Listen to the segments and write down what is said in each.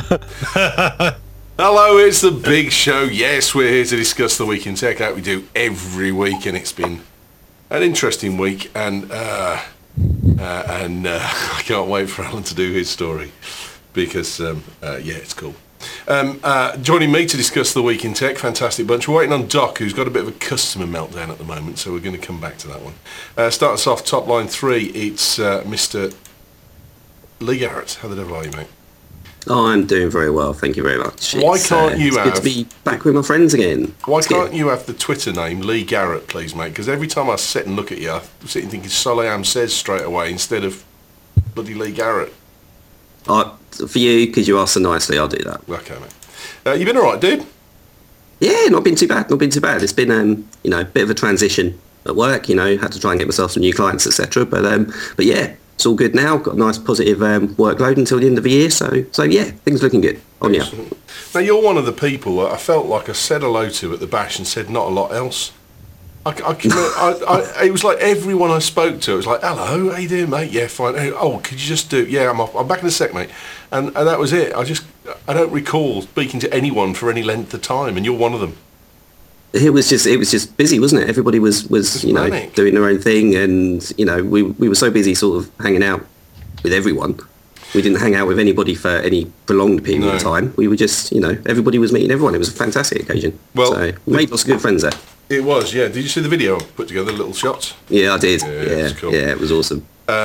Hello, it's the Big Show. Yes, we're here to discuss the week in tech, like we do every week, and it's been an interesting week, and I can't wait for Alan to do his story, because, it's cool. Joining me to discuss the week in tech, fantastic bunch. We're waiting on Doc, who's got a bit of a customer meltdown at the moment, so we're going to come back to that one. Start us off, top line 3, it's Mr. Lee Garrett. How the devil are you, mate? Oh, I'm doing very well, thank you very much. Why can't you it's have... good to be back with my friends again. Why can't you have the Twitter name Lee Garrett, please, mate? Because every time I sit and look at you, I sit and thinking Soleam says straight away instead of bloody Lee Garrett. For you, because you asked so nicely, I'll do that. Okay, mate. You been all right, dude? Yeah, not been too bad. It's been, a bit of a transition at work. Had to try and get myself some new clients, etc. But yeah, it's all good now. Got a nice positive workload until the end of the year. So yeah, things looking good. On you. Now you're one of the people I felt like I said hello to at the bash and said not a lot else. It was like everyone I spoke to, it was like, hello, how you doing, mate? Yeah, fine. Oh, could you just do... Yeah, I'm back in a sec, mate. And that was it. I don't recall speaking to anyone for any length of time, and you're one of them. It was just busy, wasn't it? Everybody was doing their own thing, and we were so busy sort of hanging out with everyone. We didn't hang out with anybody for any prolonged period of time. We were just, everybody was meeting everyone. It was a fantastic occasion. Well, so we made lots of good friends there. It was, yeah. Did you see the video I put together, little shots? Yeah, I did. Yeah, cool. Yeah, it was awesome.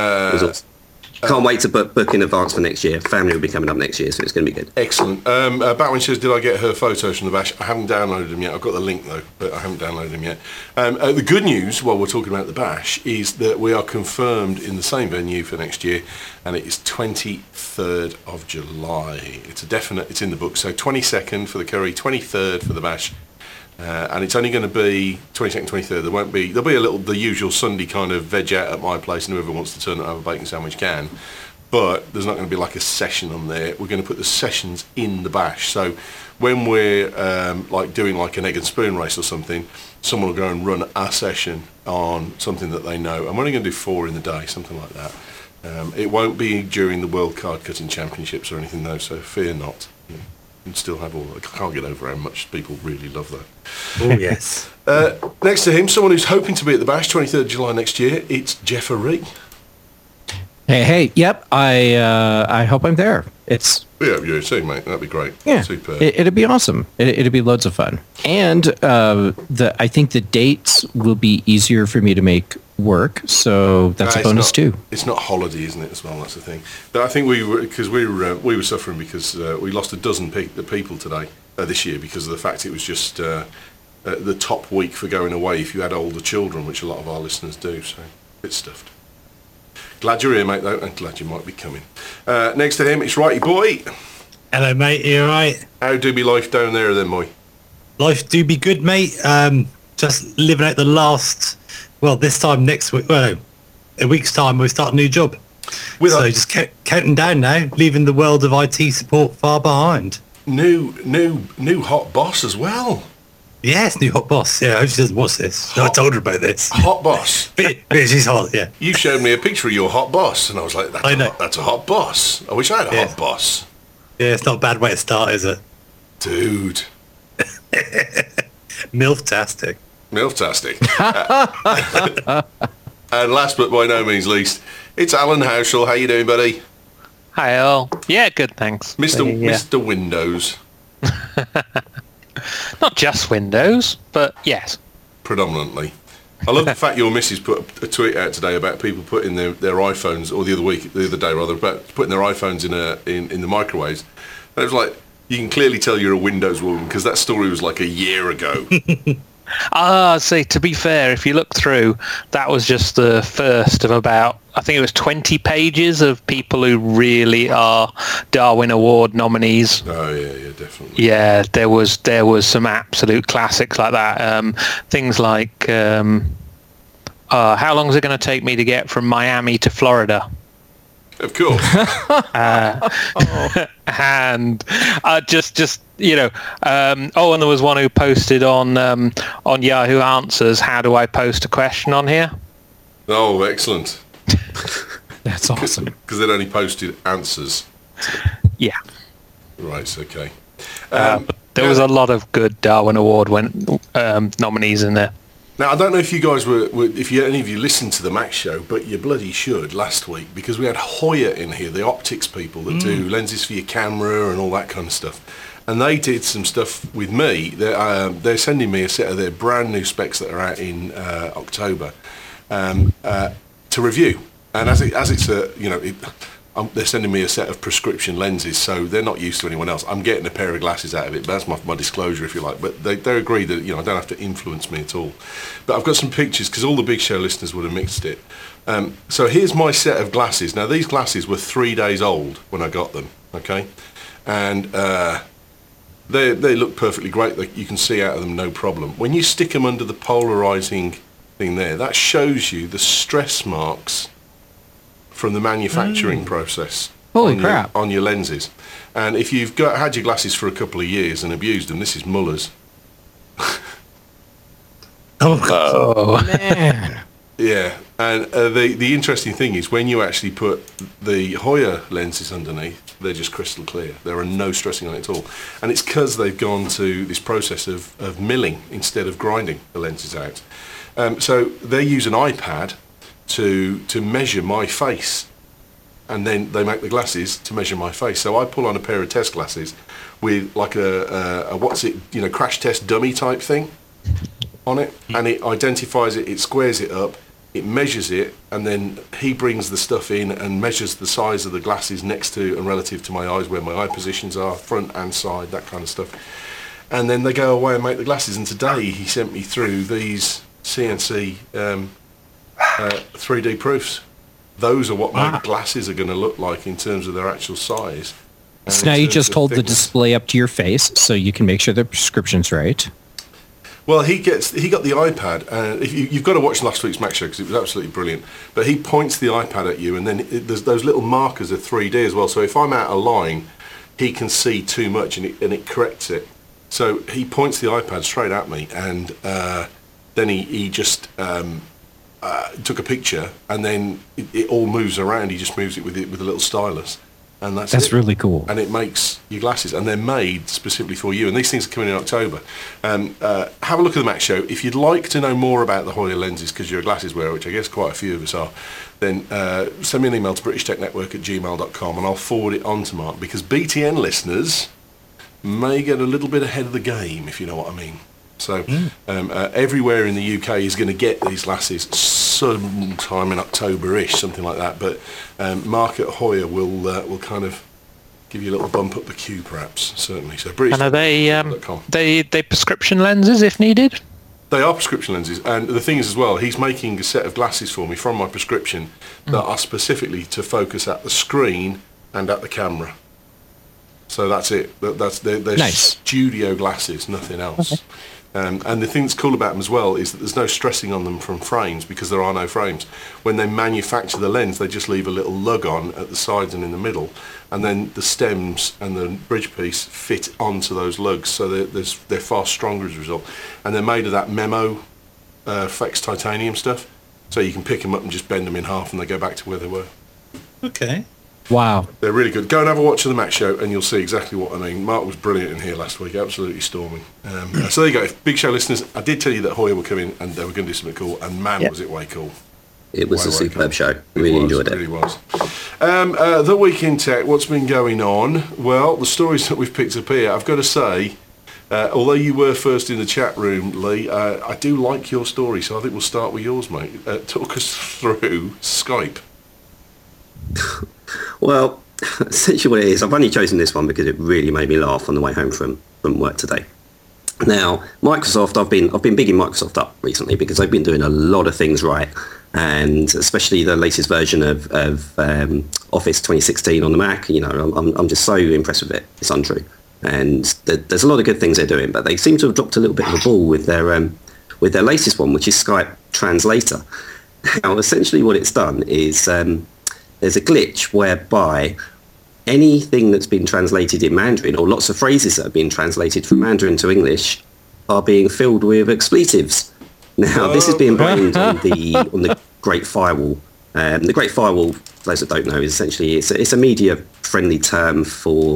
Can't wait to book in advance for next year. Family will be coming up next year, so it's going to be good. Excellent. Batwin says, did I get her photos from the bash? I haven't downloaded them yet. I've got the link, though, but I haven't downloaded them yet. The good news, while we're talking about the bash, is that we are confirmed in the same venue for next year, and it is 23rd of July. It's a definite, it's in the book. So 22nd for the curry, 23rd for the bash. And it's only going to be 22nd, 23rd. There'll be the usual Sunday kind of veg out at my place, and whoever wants to turn up and have a bacon sandwich can. But there's not going to be like a session on there. We're going to put the sessions in the bash. So when we're doing like an egg and spoon race or something, someone will go and run a session on something that they know. I'm only going to do 4 in the day, something like that. It won't be during the World Card Cutting Championships or anything though, so fear not. And still have all. I can't get over how much people really love that. Oh yes. Next to him, someone who's hoping to be at the bash, 23rd of July next year. It's Jeffery. Hey, yep. I hope I'm there. Yeah, see, mate. That'd be great. Yeah, super. It'd be awesome. It'd be loads of fun, and I think the dates will be easier for me to make work, so that's a bonus too. It's not holiday, isn't it? As well, that's the thing. But I think we were suffering because we lost a dozen people today this year because of the fact it was just the top week for going away if you had older children, which a lot of our listeners do. So a bit stuffed. Glad you're here, mate, though, and glad you might be coming. Next to him, it's Righty Boy. Hello, mate. You all right? How do be life down there, then, boy? Life do be good, mate. Just living out the last... Well, this time next week... Well, a week's time, we start a new job. Just counting down now, leaving the world of IT support far behind. New hot boss as well. Yes, new hot boss. Yeah, I hope she doesn't watch this. I told her about this. Hot boss? She's hot, yeah. You showed me a picture of your hot boss, and I was like, that's a hot boss. I wish I had a hot boss. Yeah, it's not a bad way to start, is it? Dude. Milf-tastic. Milf-tastic. And last but by no means least, it's Alan Houshall. How you doing, buddy? Hi, all. Yeah, good, thanks. Mr. Windows. Not just Windows, but yes. Predominantly. I love the fact your missus put a tweet out today about people putting their iPhones, or the other day rather, about putting their iPhones in the microwaves. And it was like, you can clearly tell you're a Windows woman because that story was like a year ago. See, to be fair, if you look through, that was just the first of about, I think it was 20 pages of people who really are Darwin Award nominees. Oh, yeah, definitely. Yeah, there was some absolute classics like that. Things like, how long is it going to take me to get from Miami to Florida? Of course. And just and there was one who posted on Yahoo Answers, how do I post a question on here? Oh, excellent. That's awesome. Because they'd only posted answers. Yeah. Right, okay. There was a lot of good Darwin Award nominees in there. Now, I don't know if you guys if any of you listened to the Mac show, but you bloody should last week, because we had Hoya in here, the optics people that do lenses for your camera and all that kind of stuff. And they did some stuff with me. They're sending me a set of their brand new specs that are out in October to review. And as it's they're sending me a set of prescription lenses, so they're not used to anyone else. I'm getting a pair of glasses out of it, but that's my disclosure, if you like. But they agree that, I don't have to influence me at all. But I've got some pictures, because all the Big Show listeners would have mixed it. So here's my set of glasses. Now, these glasses were 3 days old when I got them, okay? And they look perfectly great. You can see out of them, no problem. When you stick them under the polarizing thing there, that shows you the stress marks from the manufacturing process. Holy crap. On your lenses. And if you've had your glasses for a couple of years and abused them, this is Muller's. Oh, man. Yeah, and the interesting thing is when you actually put the Hoya lenses underneath, they're just crystal clear. There are no stressing on it at all. And it's because they've gone to this process of milling instead of grinding the lenses out. So they use an iPad to measure my face, and then they make the glasses to measure my face. So I pull on a pair of test glasses with like a crash test dummy type thing on it, and it identifies it, it squares it up, it measures it, and then he brings the stuff in and measures the size of the glasses next to and relative to my eyes, where my eye positions are, front and side, that kind of stuff. And then they go away and make the glasses. And today he sent me through these CNC 3D proofs. Those are what my glasses are going to look like in terms of their actual size. So now you just hold the display up to your face so you can make sure the prescription's right. Well, he got the iPad, and you've got to watch last week's Mac show because it was absolutely brilliant. But he points the iPad at you, and then there's those little markers of 3D as well. So if I'm out of line, he can see too much, and it corrects it. So he points the iPad straight at me, and then he just took a picture, and then it all moves around. He just moves it with a little stylus, and that's it. Really cool. And it makes your glasses, and they're made specifically for you. And these things are coming in October. Have a look at the Mac show. If you'd like to know more about the Hoya lenses, because you're a glasses wearer, which I guess quite a few of us are, then send me an email to britishtechnetwork@gmail.com, and I'll forward it on to Mark, because BTN listeners may get a little bit ahead of the game, if you know what I mean. So everywhere in the UK is going to get these glasses sometime in October-ish, something like that. But Mark at Hoya will kind of give you a little bump up the queue, perhaps, certainly. So British. And are they prescription lenses if needed? They are prescription lenses, and the thing is as well, he's making a set of glasses for me from my prescription that are specifically to focus at the screen and at the camera. So that's it. They're nice. Studio glasses, nothing else. Okay. And the thing that's cool about them as well is that there's no stressing on them from frames, because there are no frames. When they manufacture the lens, they just leave a little lug on at the sides and in the middle, and then the stems and the bridge piece fit onto those lugs, so they're far stronger as a result. And they're made of that Memo Flex titanium stuff, so you can pick them up and just bend them in half and they go back to where they were. Okay. Wow. They're really good. Go and have a watch of the Mac show and you'll see exactly what I mean. Mark was brilliant in here last week, absolutely storming. So there you go. Big Show listeners, I did tell you that Hoya were coming and they were going to do something cool, and man, was it way cool. It was a superb show. Really enjoyed it. It really was. The Week in Tech, what's been going on? Well, the stories that we've picked up here, I've got to say, although you were first in the chat room, Lee, I do like your story, so I think we'll start with yours, mate. Talk us through Skype. Well, essentially what it is, I've only chosen this one because it really made me laugh on the way home from work today. Now, Microsoft, I've been bigging Microsoft up recently because they've been doing a lot of things right, and especially the latest version of Office 2016 on the Mac. You know, I'm just so impressed with it. It's untrue, and there's a lot of good things they're doing, but they seem to have dropped a little bit of a ball with their latest one, which is Skype Translator. Now, essentially what it's done is there's a glitch whereby anything that's been translated in Mandarin, or lots of phrases that have been translated from Mandarin to English, are being filled with expletives. Now, this is being blamed on the Great Firewall. The Great Firewall, for those that don't know, is essentially it's a media-friendly term for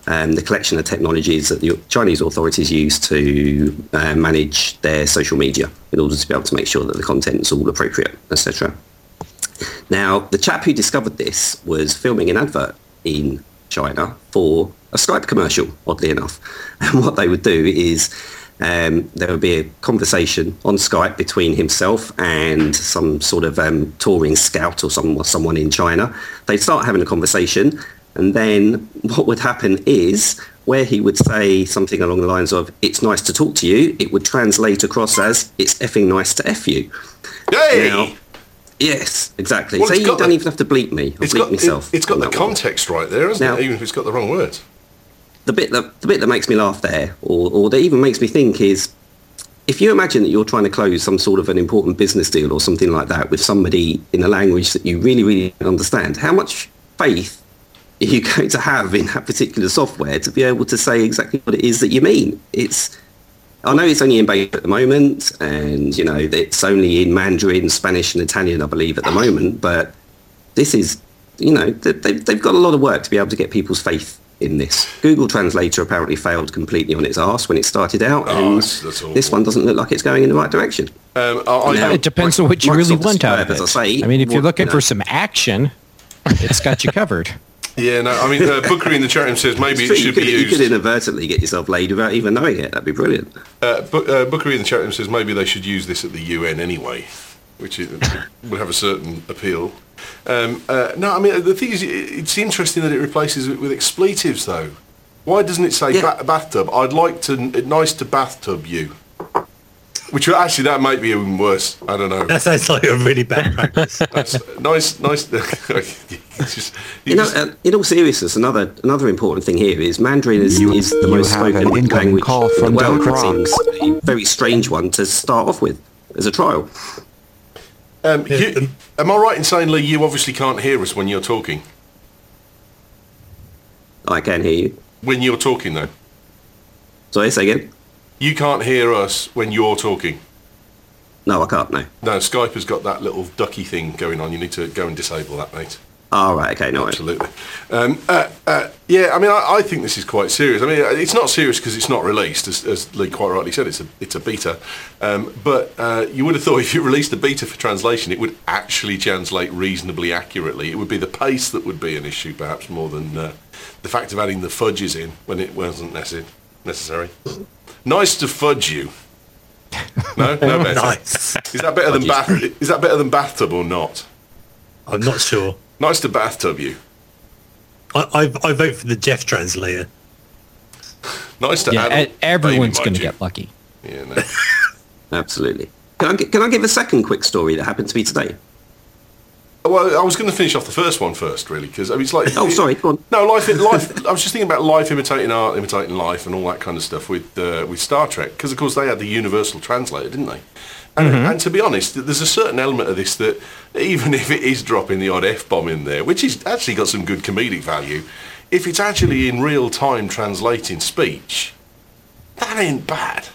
the collection of technologies that the Chinese authorities use to manage their social media in order to be able to make sure that the content's all appropriate, etc. Now, the chap who discovered this was filming an advert in China for a Skype commercial, oddly enough. And what they would do is there would be a conversation on Skype between himself and some sort of touring scout or someone in China. They'd start having a conversation, and then what would happen is where he would say something along the lines of, "It's nice to talk to you," it would translate across as, "It's effing nice to F you." Hey! Now, yes, exactly. Well, so you don't even have to bleep me. I'll bleep myself. It's got the context right there, hasn't it? Even if it's got the wrong words. The bit that makes me laugh there, or that even makes me think, is if you imagine that you're trying to close some sort of an important business deal or something like that with somebody in a language that you really, really don't understand, how much faith are you going to have in that particular software to be able to say exactly what it is that you mean? I know it's only in beta at the moment, and it's only in Mandarin, Spanish, and Italian, I believe, at the moment. But this is, they've got a lot of work to be able to get people's faith in this. Google Translator apparently failed completely on its arse when it started out, and this one doesn't look like it's going in the right direction. It depends on what you really want out of it. As I say, I mean, if you're looking for some action, it's got you covered. Yeah, no, I mean, Bookery in the chat room says maybe it should be used. You could inadvertently get yourself laid without even knowing it. That'd be brilliant. Bookery in the chat room says maybe they should use this at the UN anyway, which would have a certain appeal. No, I mean, the thing is, it's interesting that it replaces it with expletives, though. Why doesn't it say bathtub? I'd like to, nice to bathtub you. Which actually, that might be even worse. I don't know. That sounds like a really bad practice. nice. In all seriousness, another important thing here is Mandarin is the most spoken language call from in the world. Del It seems a very strange one to start off with as a trial. Am I right in saying, Lee, you obviously can't hear us when you're talking? I can hear you. When you're talking, though? Sorry, say again? You can't hear us when you're talking? No, I can't, no. No, Skype has got that little ducky thing going on. You need to go and disable that, mate. Oh, right, okay, no. Absolutely. Yeah, I mean, I think this is quite serious. I mean, it's not serious because it's not released, as Lee quite rightly said, it's a beta. But you would have thought if you released a beta for translation, it would actually translate reasonably accurately. It would be the pace that would be an issue, perhaps, more than the fact of adding the fudges in when it wasn't necessary. Nice to fudge you. No better. Nice. Is that better than bathtub or not? I'm not sure. Nice to bathtub you. I vote for the Jeff translator. Nice to add. Everyone's going to get lucky. Yeah, no. Absolutely. Can I give a second quick story that happened to me today? Well, I was going to finish off the first one first, really, because I mean, it's like... Oh, sorry, go on. No, life. I was just thinking about life imitating art, imitating life, and all that kind of stuff with Star Trek, because of course they had the universal translator, didn't they? And to be honest, there's a certain element of this that, even if it is dropping the odd F-bomb in there, which is actually got some good comedic value, if it's actually in real time translating speech, that ain't bad.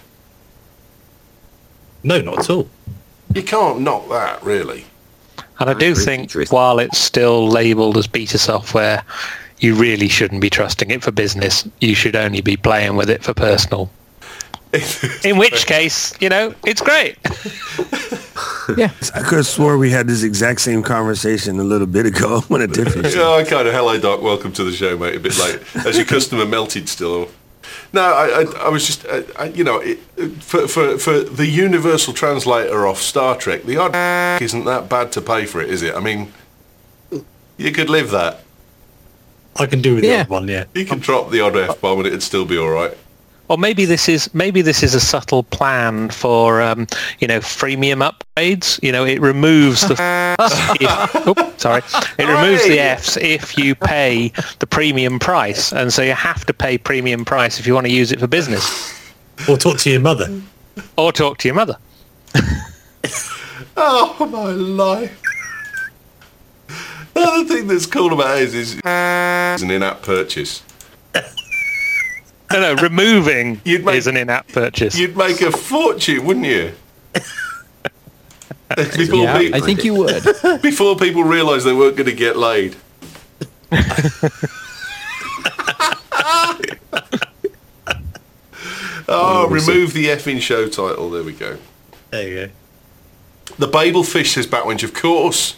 No, not at all. You can't knock that, really. And I do think while it's still labelled as beta software, you really shouldn't be trusting it for business. You should only be playing with it for personal. In which case, it's great. Yeah. I could have swore we had this exact same conversation a little bit ago on a different show. Oh, kind of. Hello, Doc. Welcome to the show, mate. A bit late. As your customer melted still. No, I was just, for the universal translator off Star Trek, the odd isn't that bad to pay for it, is it? I mean, you could live that. I can do with the odd one, yeah. You can drop the odd F-bomb and it'd still be all right. Or maybe this is a subtle plan for freemium upgrades. It removes the removes the Fs if you pay the premium price, and so you have to pay premium price if you want to use it for business. Or talk to your mother. Oh my life! The other thing that's cool about it is an in-app purchase. No, removing is an in-app purchase. You'd make a fortune, wouldn't you? I think you would. Before people realised they weren't going to get laid. Remove the effing show title. There we go. There you go. The Babelfish, says Batwench, of course.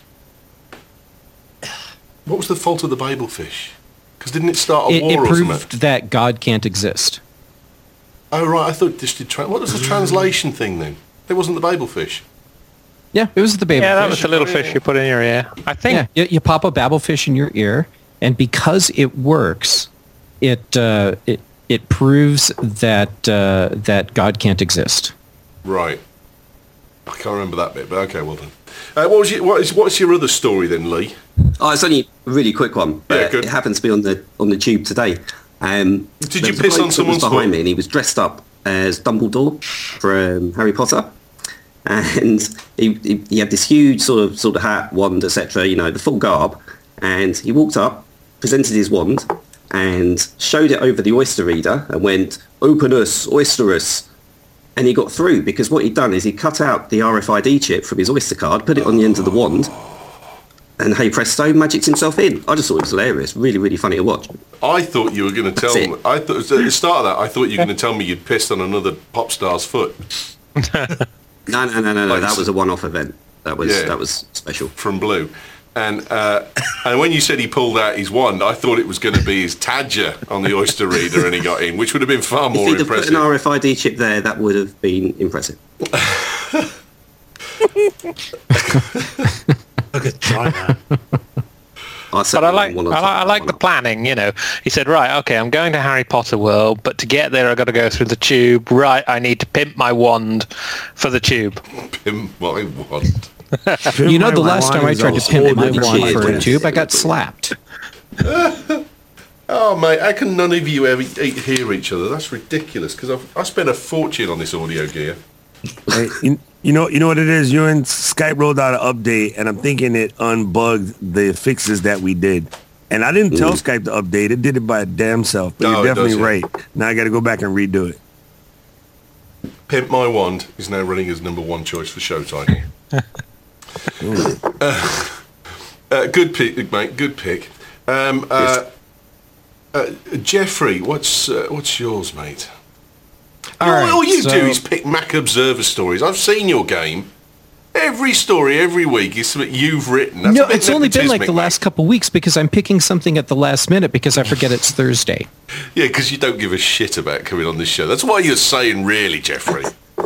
What was the fault of the Babelfish? Because didn't it start a war it or proved something? that God can't exist. Oh, right. I thought this did... what was the translation thing then? It wasn't the Babelfish. Yeah, it was the Babelfish. Yeah, that was the little fish you put in your ear. I think. Yeah, you pop a Babelfish in your ear, and because it works, it proves that that God can't exist. Right. I can't remember that bit, but okay, well done. What's your other story then, Lee? Oh, it's only a really quick one, but Yeah, good. it happens to be on the tube today. Did you piss on someone's behind foot? me, and he was dressed up as Dumbledore from Harry Potter, and he had this huge sort of hat, wand, etc. You know, the full garb, and he walked up, presented his wand, and showed it over the oyster reader, and went, "Open us, oyster us." And he got through because what he'd done is he cut out the RFID chip from his Oyster card, put it on the end of the wand, and hey presto, magicked himself in. I just thought it was hilarious. Really, really funny to watch. I thought you were going to tell me... at the start of that, I thought you were going to tell me you'd pissed on another pop star's foot. No. That was a one-off event. That was special. From Blue. And when you said he pulled out his wand, I thought it was going to be his Tadger on the Oyster reader and he got in, which would have been far more If he'd have put impressive. an RFID chip there, that would have been impressive. I could try that. But I like the planning, you know. He said, right, okay, I'm going to Harry Potter World, but to get there I've got to go through the tube. Right, I need to pimp my wand for the tube. Pimp my wand. You know, the last time I tried to pimp my wand for a Cheers. tube, I got slapped. Oh, mate, how can none of you ever hear each other? That's ridiculous, because I spent a fortune on this audio gear. Hey, you know what it is? You're in Skype rolled out an update, and I'm thinking it unbugged the fixes that we did. And I didn't tell Skype to update. It did it by a damn self. But No, you're it definitely does, yeah. right. Now I got to go back and redo it. Pimp My Wand is now running as number one choice for show title. Good pick, mate. Good pick. Jeffrey, what's yours, mate? All you do is pick Mac Observer stories. I've seen your game. Every story, every week is something you've written. That's No, a bit it's only been like the nepotismic, last couple of weeks because I'm picking something at the last minute because I forget it's Thursday. Yeah, because you don't give a shit about coming on this show. That's why you're saying, really, Jeffrey.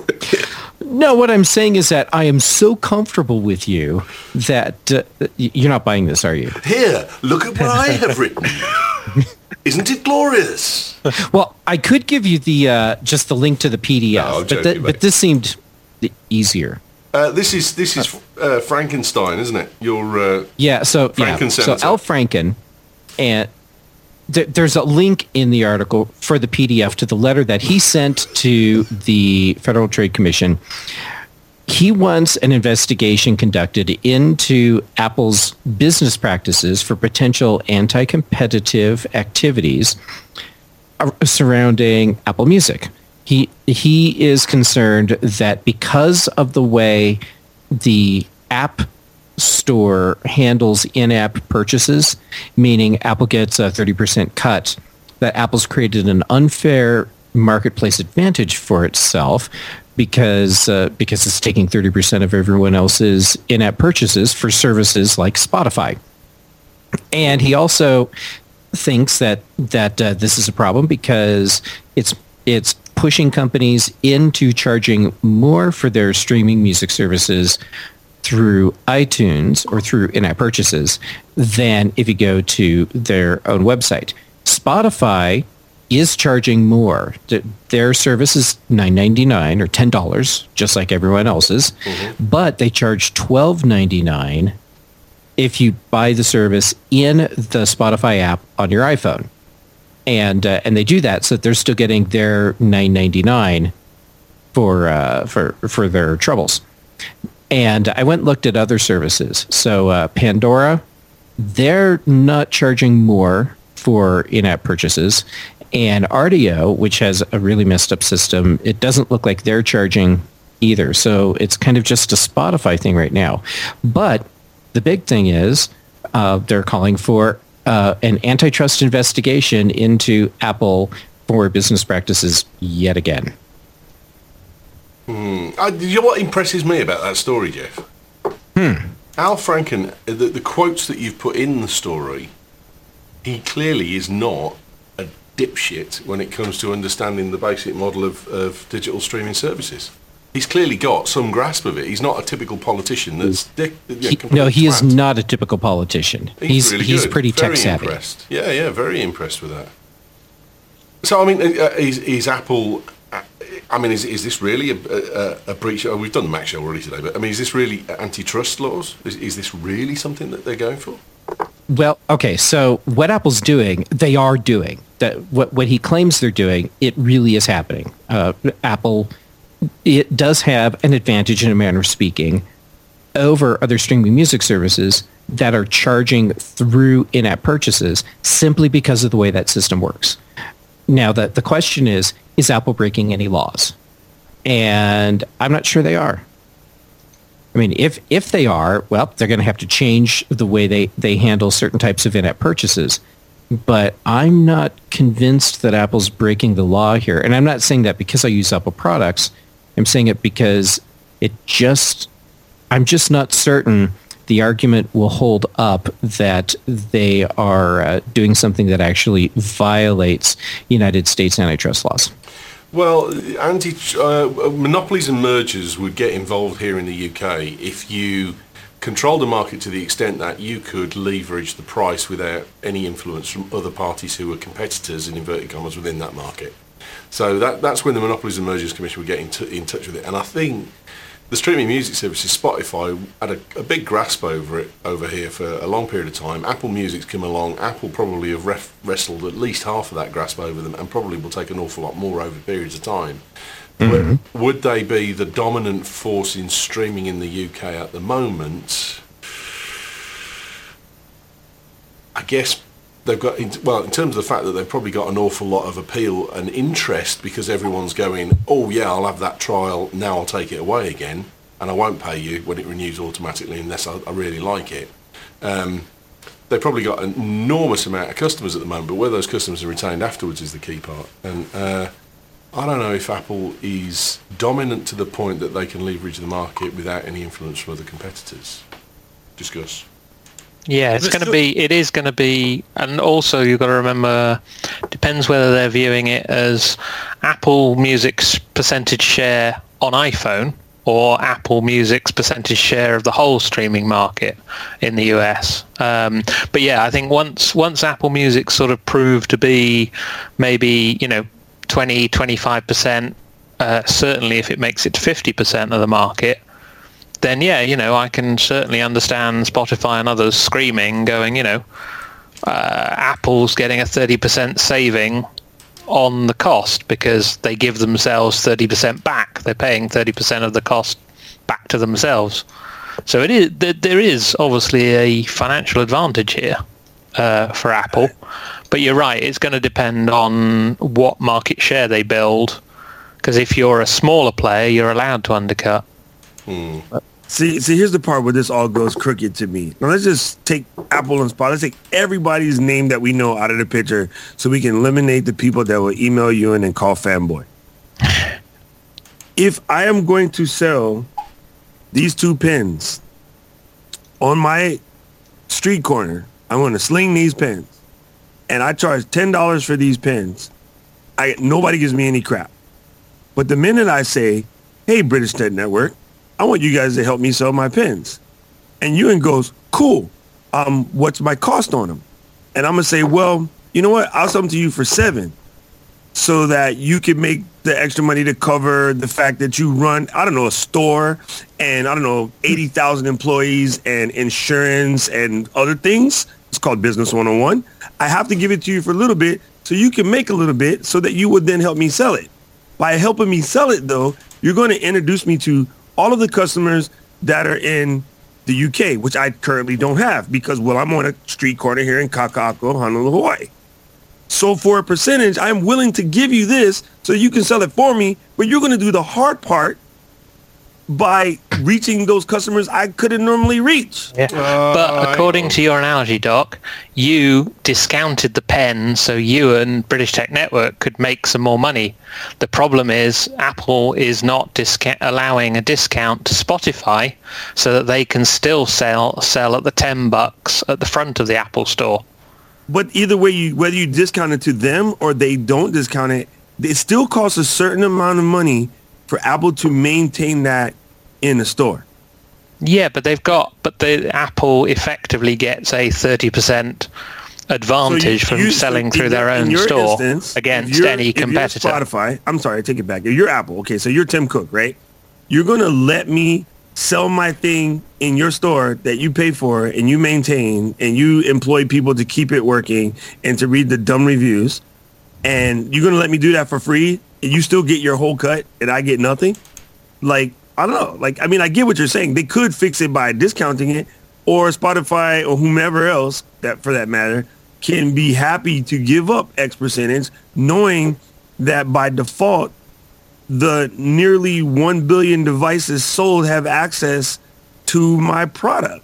No, what I'm saying is that I am so comfortable with you that you're not buying this, are you? Here, look at what I have written. Isn't it glorious? Well, I could give you the just the link to the PDF, No, I'm joking, mate. but this seemed easier. This is Frankenstein, isn't it? Your So Franken-Senator. Al Franken, and there's a link in the article for the PDF to the letter that he sent to the Federal Trade Commission. He wants an investigation conducted into Apple's business practices for potential anti-competitive activities surrounding Apple Music. He is concerned that because of the way the App Store handles in-app purchases, meaning Apple gets a 30% cut, that Apple's created an unfair marketplace advantage for itself because it's taking 30% of everyone else's in-app purchases for services like Spotify. And he also thinks that this is a problem because it's pushing companies into charging more for their streaming music services through iTunes or through in-app purchases than if you go to their own website. Spotify is charging more. Their service is $9.99 or $10, just like everyone else's, but they charge $12.99 if you buy the service in the Spotify app on your iPhone. And they do that so that they're still getting their $9.99 for their troubles. And I went and looked at other services. So Pandora, they're not charging more for in-app purchases. And Rdio, which has a really messed up system, it doesn't look like they're charging either. So it's kind of just a Spotify thing right now. But the big thing is they're calling for an antitrust investigation into Apple for business practices yet again. You know what impresses me about that story, Jeff? Al Franken, the quotes that you've put in the story, he clearly is not a dipshit when it comes to understanding the basic model of digital streaming services. He's clearly got some grasp of it. He's not a typical politician. He is not a typical politician. He's really he's pretty tech savvy. Impressed. Yeah, very impressed with that. So, I mean, is Apple... I mean, is this really a breach? We've done the Mac show already today, but I mean, is this really antitrust laws? Is this really something that they're going for? Well, okay, so what Apple's doing, they are doing. That what he claims they're doing, it really is happening. Apple, it does have an advantage in a manner of speaking over other streaming music services that are charging through in-app purchases simply because of the way that system works. Now, the question is Apple breaking any laws? And I'm not sure they are. I mean, if they are, well, they're going to have to change the way they handle certain types of in-app purchases. But I'm not convinced that Apple's breaking the law here. And I'm not saying that because I use Apple products. I'm saying it because I'm just not certain the argument will hold up that they are doing something that actually violates United States antitrust laws. Well, monopolies and mergers would get involved here in the UK if you controlled the market to the extent that you could leverage the price without any influence from other parties who were competitors, in inverted commas, within that market. So that's when the Monopolies and Mergers Commission would get in touch with it. And I think the streaming music services, Spotify, had a big grasp over here for a long period of time. Apple Music's come along. Apple probably have wrestled at least half of that grasp over them, and probably will take an awful lot more over periods of time. Mm-hmm. Would they be the dominant force in streaming in the UK at the moment? I guess they've got, in terms of the fact that they've probably got an awful lot of appeal and interest because everyone's going, oh yeah, I'll have that trial, now I'll take it away again, and I won't pay you when it renews automatically unless I really like it. They've probably got an enormous amount of customers at the moment, but where those customers are retained afterwards is the key part. And I don't know if Apple is dominant to the point that they can leverage the market without any influence from other competitors. Discuss. Yeah, it is going to be, and also you've got to remember, depends whether they're viewing it as Apple Music's percentage share on iPhone or Apple Music's percentage share of the whole streaming market in the US. But yeah, I think once Apple Music sort of proved to be maybe, 20, 25%, certainly if it makes it to 50% of the market, then yeah, I can certainly understand Spotify and others screaming, going, Apple's getting a 30% saving on the cost because they give themselves 30% back. They're paying 30% of the cost back to themselves. So there is obviously a financial advantage here for Apple. But you're right, it's going to depend on what market share they build, because if you're a smaller player, you're allowed to undercut. See, here's the part where this all goes crooked to me. Now, let's just take Apple and Spotify. Let's take everybody's name that we know out of the picture so we can eliminate the people that will email you and then call fanboy. If I am going to sell these two pens on my street corner, I'm going to sling these pens, and I charge $10 for these pens, nobody gives me any crap. But the minute I say, hey, British Tech Network, I want you guys to help me sell my pens. And Ewan goes, cool. What's my cost on them? And I'm going to say, well, you know what? I'll sell them to you for $7 so that you can make the extra money to cover the fact that you run, a store and, 80,000 employees and insurance and other things. It's called Business 101. I have to give it to you for a little bit so you can make a little bit so that you would then help me sell it. By helping me sell it, though, you're going to introduce me to all of the customers that are in the UK, which I currently don't have because, I'm on a street corner here in Kaka'ako, Honolulu, Hawaii. So for a percentage, I'm willing to give you this so you can sell it for me, but you're going to do the hard part by reaching those customers I couldn't normally reach. Yeah. But according to your analogy, Doc, you discounted the pen so you and British Tech Network could make some more money. The problem is Apple is not allowing a discount to Spotify so that they can still sell at the $10 at the front of the Apple Store. But either way, whether you discount it to them or they don't discount it, it still costs a certain amount of money for Apple to maintain that in the store. Yeah, but the Apple effectively gets a 30% advantage from selling through their own store against any competitor. Spotify, I'm sorry, I take it back. If you're Apple, okay, so you're Tim Cook, right? You're going to let me sell my thing in your store that you pay for and you maintain and you employ people to keep it working and to read the dumb reviews, and you're going to let me do that for free and you still get your whole cut and I get nothing? Like, I don't know. Like, I mean, I get what you're saying. They could fix it by discounting it, or Spotify or whomever else, that for that matter, can be happy to give up X percentage, knowing that by default, the nearly 1 billion devices sold have access to my product.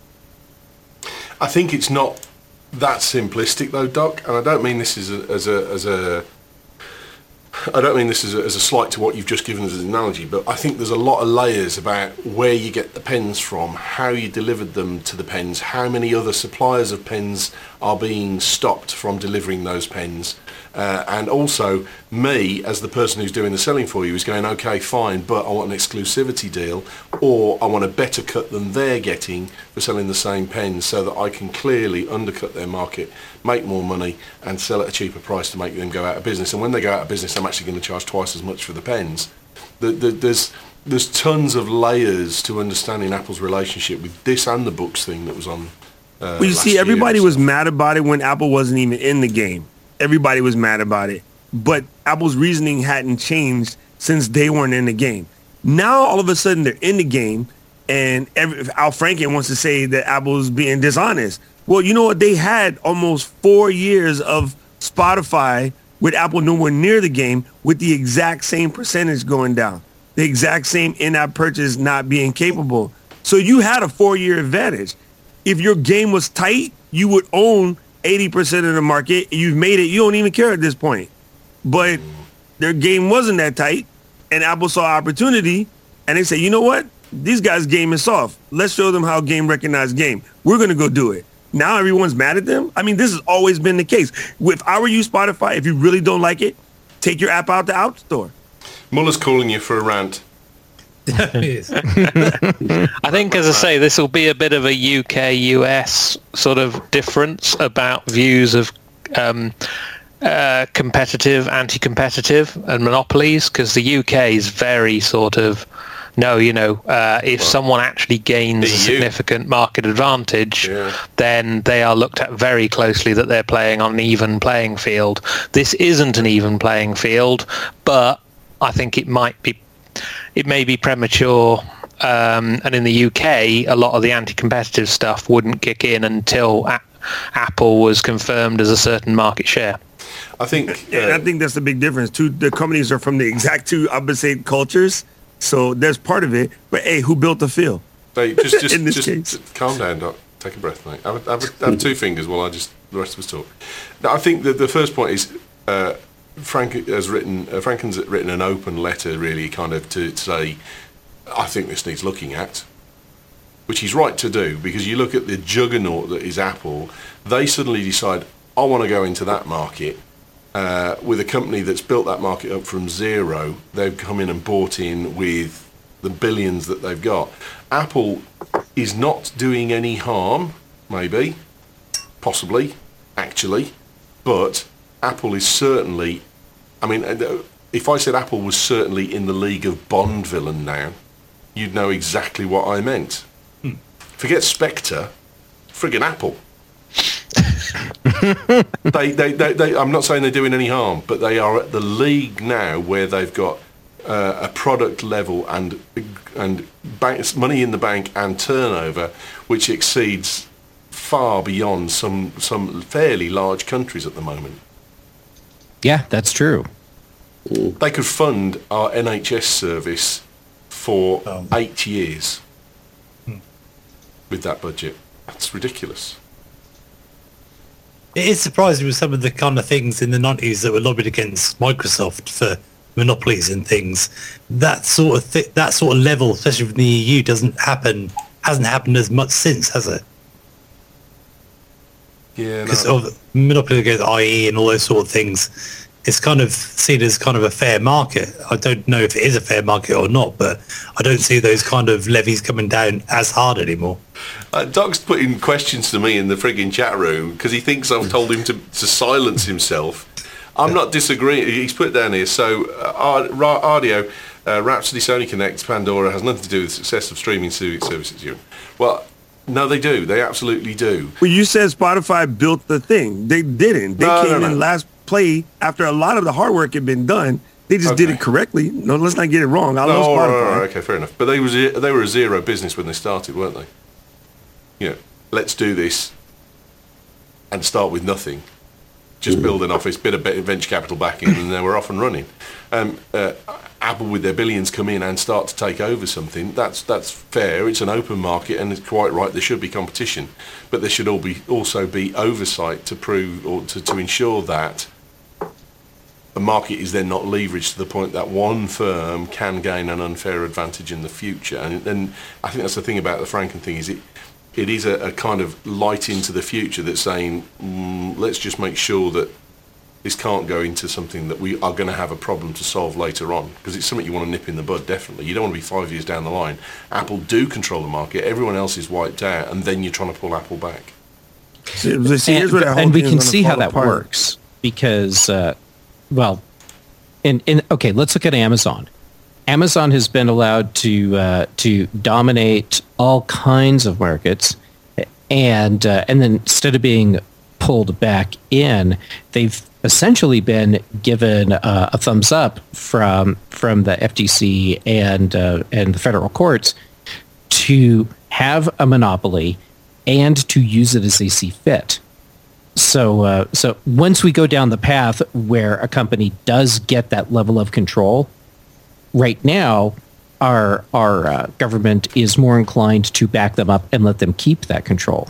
I think it's not that simplistic, though, Doc, and I don't mean this as a slight to what you've just given as an analogy, but I think there's a lot of layers about where you get the pens from, how you delivered them to the pens, how many other suppliers of pens are being stopped from delivering those pens, and also me as the person who's doing the selling for you is going, okay, fine, but I want an exclusivity deal, or I want a better cut than they're getting for selling the same pens, so that I can clearly undercut their market, make more money, and sell at a cheaper price to make them go out of business. And when they go out of business, I'm actually going to charge twice as much for the pens. There's tons of layers to understanding Apple's relationship with this and the books thing that was on. Well, you see, everybody was mad about it when Apple wasn't even in the game. Everybody was mad about it. But Apple's reasoning hadn't changed since they weren't in the game. Now, all of a sudden, they're in the game, and Al Franken wants to say that Apple's being dishonest. Well, you know what? They had almost 4 years of Spotify with Apple nowhere near the game with the exact same percentage going down, the exact same in-app purchase not being capable. So you had a 4-year advantage. If your game was tight, you would own 80% of the market. You've made it. You don't even care at this point. But their game wasn't that tight, and Apple saw opportunity, and they said, you know what? These guys' game is soft. Let's show them how game recognized game. We're going to go do it. Now everyone's mad at them. I mean, this has always been the case. If I were you, Spotify, if you really don't like it, take your app out the App Store. Muller's calling you for a rant. I think, as I say, this will be a bit of a UK-US sort of difference about views of competitive, anti-competitive and monopolies, because the UK is very sort of, if someone actually gains a significant market advantage, then they are looked at very closely that they're playing on an even playing field. This isn't an even playing field, but I think it may be premature. And in the UK, a lot of the anti-competitive stuff wouldn't kick in until Apple was confirmed as a certain market share. I think that's the big difference. The companies are from the exact two opposite cultures. So there's part of it, but hey, who built the field? Hey, just calm down, Doc. Take a breath, mate. Have 2 fingers while the rest of us talk. Now, I think that the first point is Franken's written an open letter, really, kind of to say, I think this needs looking at, which he's right to do, because you look at the juggernaut that is Apple. They suddenly decide, I want to go into that market. With a company that's built that market up from zero. They've come in and bought in with the billions that they've got. Apple is not doing any harm, maybe, possibly, actually, but Apple is certainly, I mean, if I said Apple was certainly in the league of Bond villain now, you'd know exactly what I meant. Forget Spectre, friggin' Apple. I'm not saying they're doing any harm, but they are at the league now where they've got a product level and money in the bank and turnover which exceeds far beyond some fairly large countries at the moment. Yeah, that's true. They could fund our NHS service for 8 years with that budget. That's ridiculous. It is surprising with some of the kind of things in the 90s that were lobbied against Microsoft for monopolies and things. That sort of level, especially from the EU, hasn't happened as much since, has it? Yeah, because of monopoly against IE and all those sort of things. It's kind of seen as kind of a fair market. I don't know if it is a fair market or not, but I don't see those kind of levies coming down as hard anymore. Doc's putting questions to me in the frigging chat room because he thinks I've told him to silence himself. I'm not disagreeing. He's put it down here. So, Ardio, Rhapsody, Sony Connect, Pandora has nothing to do with the success of streaming services. Well, no, they do. They absolutely do. Well, you said Spotify built the thing. They didn't. They came in last play after a lot of the hard work had been done. They just did it correctly. No, let's not get it wrong. I love Spotify. Okay, fair enough. But they were a zero business when they started, weren't they? You know, let's do this and start with nothing. Just build an office, bit of venture capital backing, and then we're off and running. Apple, with their billions, come in and start to take over something. That's fair. It's an open market, and it's quite right. There should be competition, but there should also be oversight to prove or to ensure that the market is then not leveraged to the point that one firm can gain an unfair advantage in the future. And I think that's the thing about the Franken thing is it is a kind of light into the future that's saying let's just make sure that this can't go into something that we are going to have a problem to solve later on, because it's something you want to nip in the bud, definitely. You don't want to be 5 years down the line. Apple do control the market, everyone else is wiped out, and then you're trying to pull Apple back. And we can see how that works, because, okay, let's look at Amazon. Amazon has been allowed to dominate all kinds of markets, and then instead of being pulled back in, they've essentially been given a thumbs up from the FTC and the federal courts to have a monopoly and to use it as they see fit. So once we go down the path where a company does get that level of control, right now our government is more inclined to back them up and let them keep that control.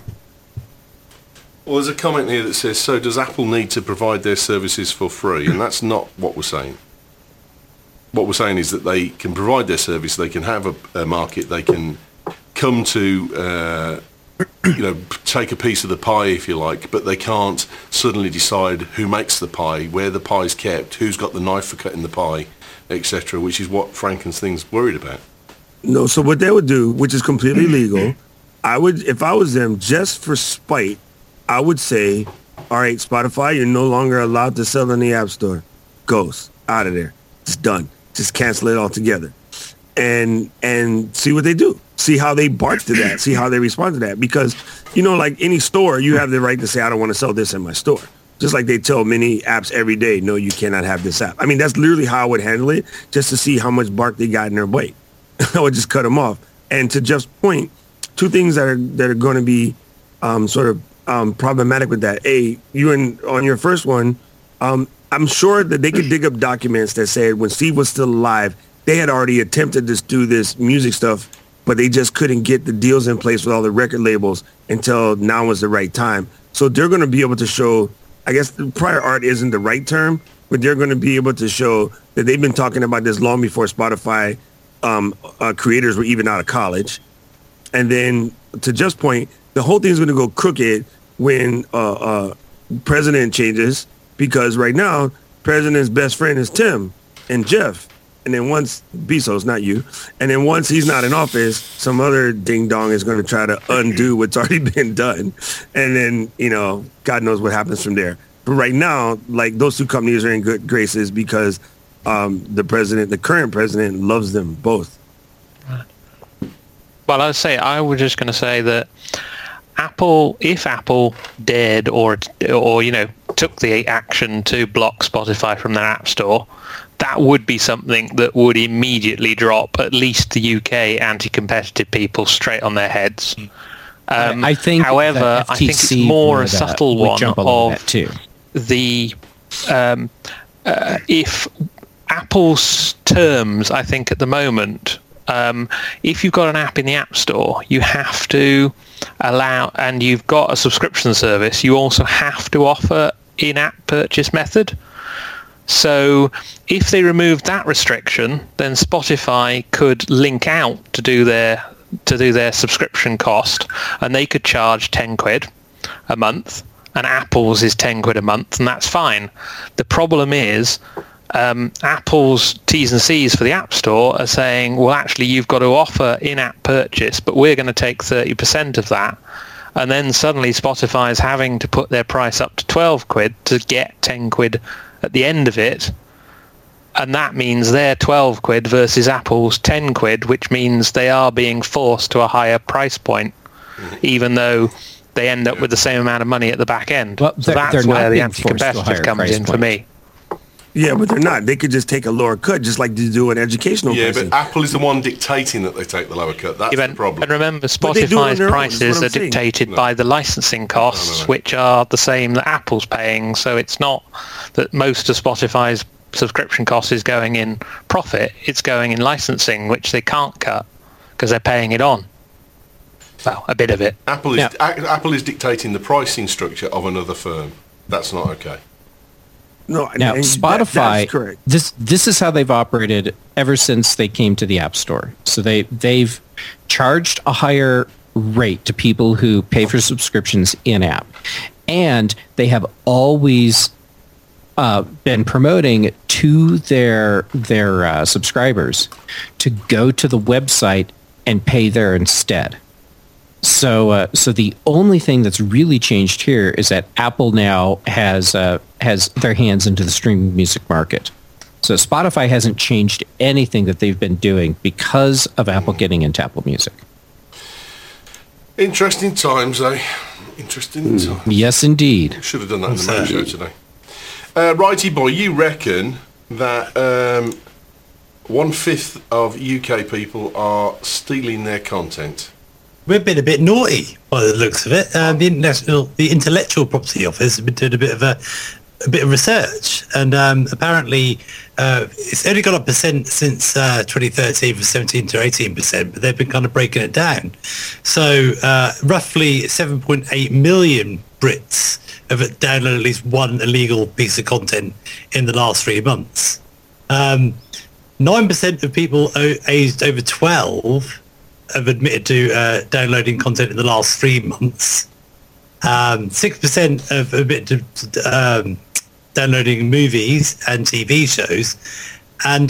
Well, there's a comment here that says, so does Apple need to provide their services for free? And that's not what we're saying. What we're saying is that they can provide their service, they can have a market, they can come to, take a piece of the pie, if you like, but they can't suddenly decide who makes the pie, where the pie's kept, who's got the knife for cutting the pie, etc., which is what Frankenstein's worried about. No, so what they would do, which is completely legal, if I was them, just for spite, I would say, all right, Spotify, you're no longer allowed to sell in the App Store. Goes out of there. It's done. Just cancel it altogether. And see what they do. See how they bark to that. See how they respond to that. Because, like any store, you have the right to say, I don't want to sell this in my store. Just like they tell many apps every day, no, you cannot have this app. I mean, that's literally how I would handle it, just to see how much bark they got in their bite. I would just cut them off. And to Jeff's point, two things that are going to be problematic with that. On your first one, I'm sure that they could dig up documents that said when Steve was still alive, they had already attempted to do this music stuff, but they just couldn't get the deals in place with all the record labels until now was the right time. So they're going to be able to show, I guess the prior art isn't the right term, but they're going to be able to show that they've been talking about this long before Spotify creators were even out of college. And then to Jeff's point, the whole thing is going to go crooked when president changes, because right now, president's best friend is Tim and Jeff. And then once Bezos, not you, and then once he's not in office, some other ding dong is going to try to undo what's already been done. And then, God knows what happens from there. But right now, like, those two companies are in good graces because the current president loves them both. Well, I was just going to say that if Apple dared or took the action to block Spotify from their app store, that would be something that would immediately drop at least the UK anti-competitive people straight on their heads. I think, however, I think it's more a subtle one of the if Apple's terms, I think at the moment, if you've got an app in the App Store, you have to allow, and you've got a subscription service, you also have to offer in-app purchase method. So if they removed that restriction, then Spotify could link out to do their subscription cost, and they could charge 10 quid a month, and Apple's is 10 quid a month, and that's fine. The problem is Apple's T's and C's for the App Store are saying, well, actually, you've got to offer in-app purchase, but we're going to take 30% of that. And then suddenly Spotify is having to put their price up to 12 quid to get 10 quid at the end of it. And that means they're 12 quid versus Apple's 10 quid, which means they are being forced to a higher price point, even though they end up with the same amount of money at the back end. Well, so that's where the anti-competitive comes in for me. Yeah, but they're not. They could just take a lower cut, just like they do an educational person. But Apple is the one dictating that they take the lower cut. That's the problem. And remember, Spotify's prices are dictated by the licensing costs, which are the same that Apple's paying. So it's not that most of Spotify's subscription cost is going in profit. It's going in licensing, which they can't cut because they're paying it on. Well, a bit of it. Apple is dictating the pricing structure of another firm. That's not okay. No, now Spotify. That's correct. This is how they've operated ever since they came to the App Store. So they've charged a higher rate to people who pay for subscriptions in app, and they have always been promoting to their subscribers to go to the website and pay there instead. So the only thing that's really changed here is that Apple now has their hands into the streaming music market. So Spotify hasn't changed anything that they've been doing because of Apple getting into Apple Music. Interesting times, eh? Interesting times. Yes, indeed. Should have done that in the main show today. Righty boy, you reckon that 1/5 of UK people are stealing their content? We've been a bit naughty by the looks of it. The Intellectual Property Office has been doing a bit of research, and apparently it's only gone up percent since 2013 from 17 to 18%, but they've been kind of breaking it down. So roughly 7.8 million Brits have downloaded at least one illegal piece of content in the last 3 months. 9% of people aged over 12 have admitted to downloading content in the last 3 months. 6% have admitted to downloading movies and TV shows, and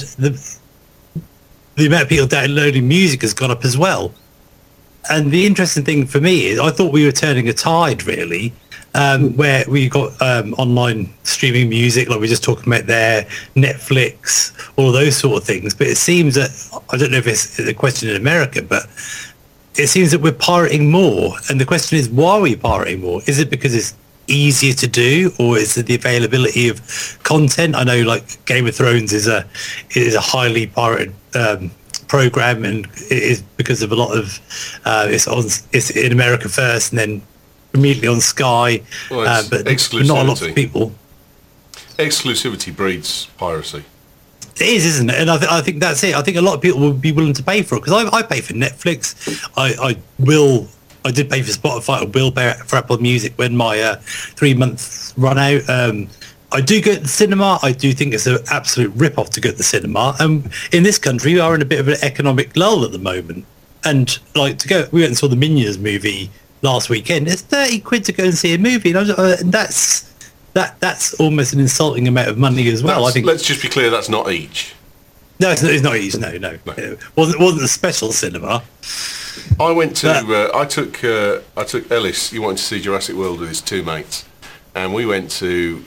the amount of people downloading music has gone up as well. And the interesting thing for me is I thought we were turning a tide, really, where we got online streaming music, like we were just talking about there, Netflix, all of those sort of things. But it seems that, I don't know if it's a question in America, but it seems that we're pirating more. And the question is, why are we pirating more? Is it because it's easier to do, or is it the availability of content? I know, like, Game of Thrones is a highly pirated program, and it is because of a lot of it's in America first and then immediately on Sky, but not a lot of people. Exclusivity breeds piracy. It is, isn't it? And I think that's it. I think a lot of people will be willing to pay for it, because I pay for Netflix. I did pay for Spotify. I will pay for Apple Music when my 3 months run out. I do go to the cinema. I do think it's an absolute rip-off to go to the cinema. In this country, we are in a bit of an economic lull at the moment. And we went and saw the Minions movie last weekend. It's 30 quid to go and see a movie. And that's almost an insulting amount of money as well. I think. Let's just be clear, that's not each. No, it's not each. No. It wasn't a special cinema. I went to. I took Ellis. He wanted to see Jurassic World with his two mates, and we went to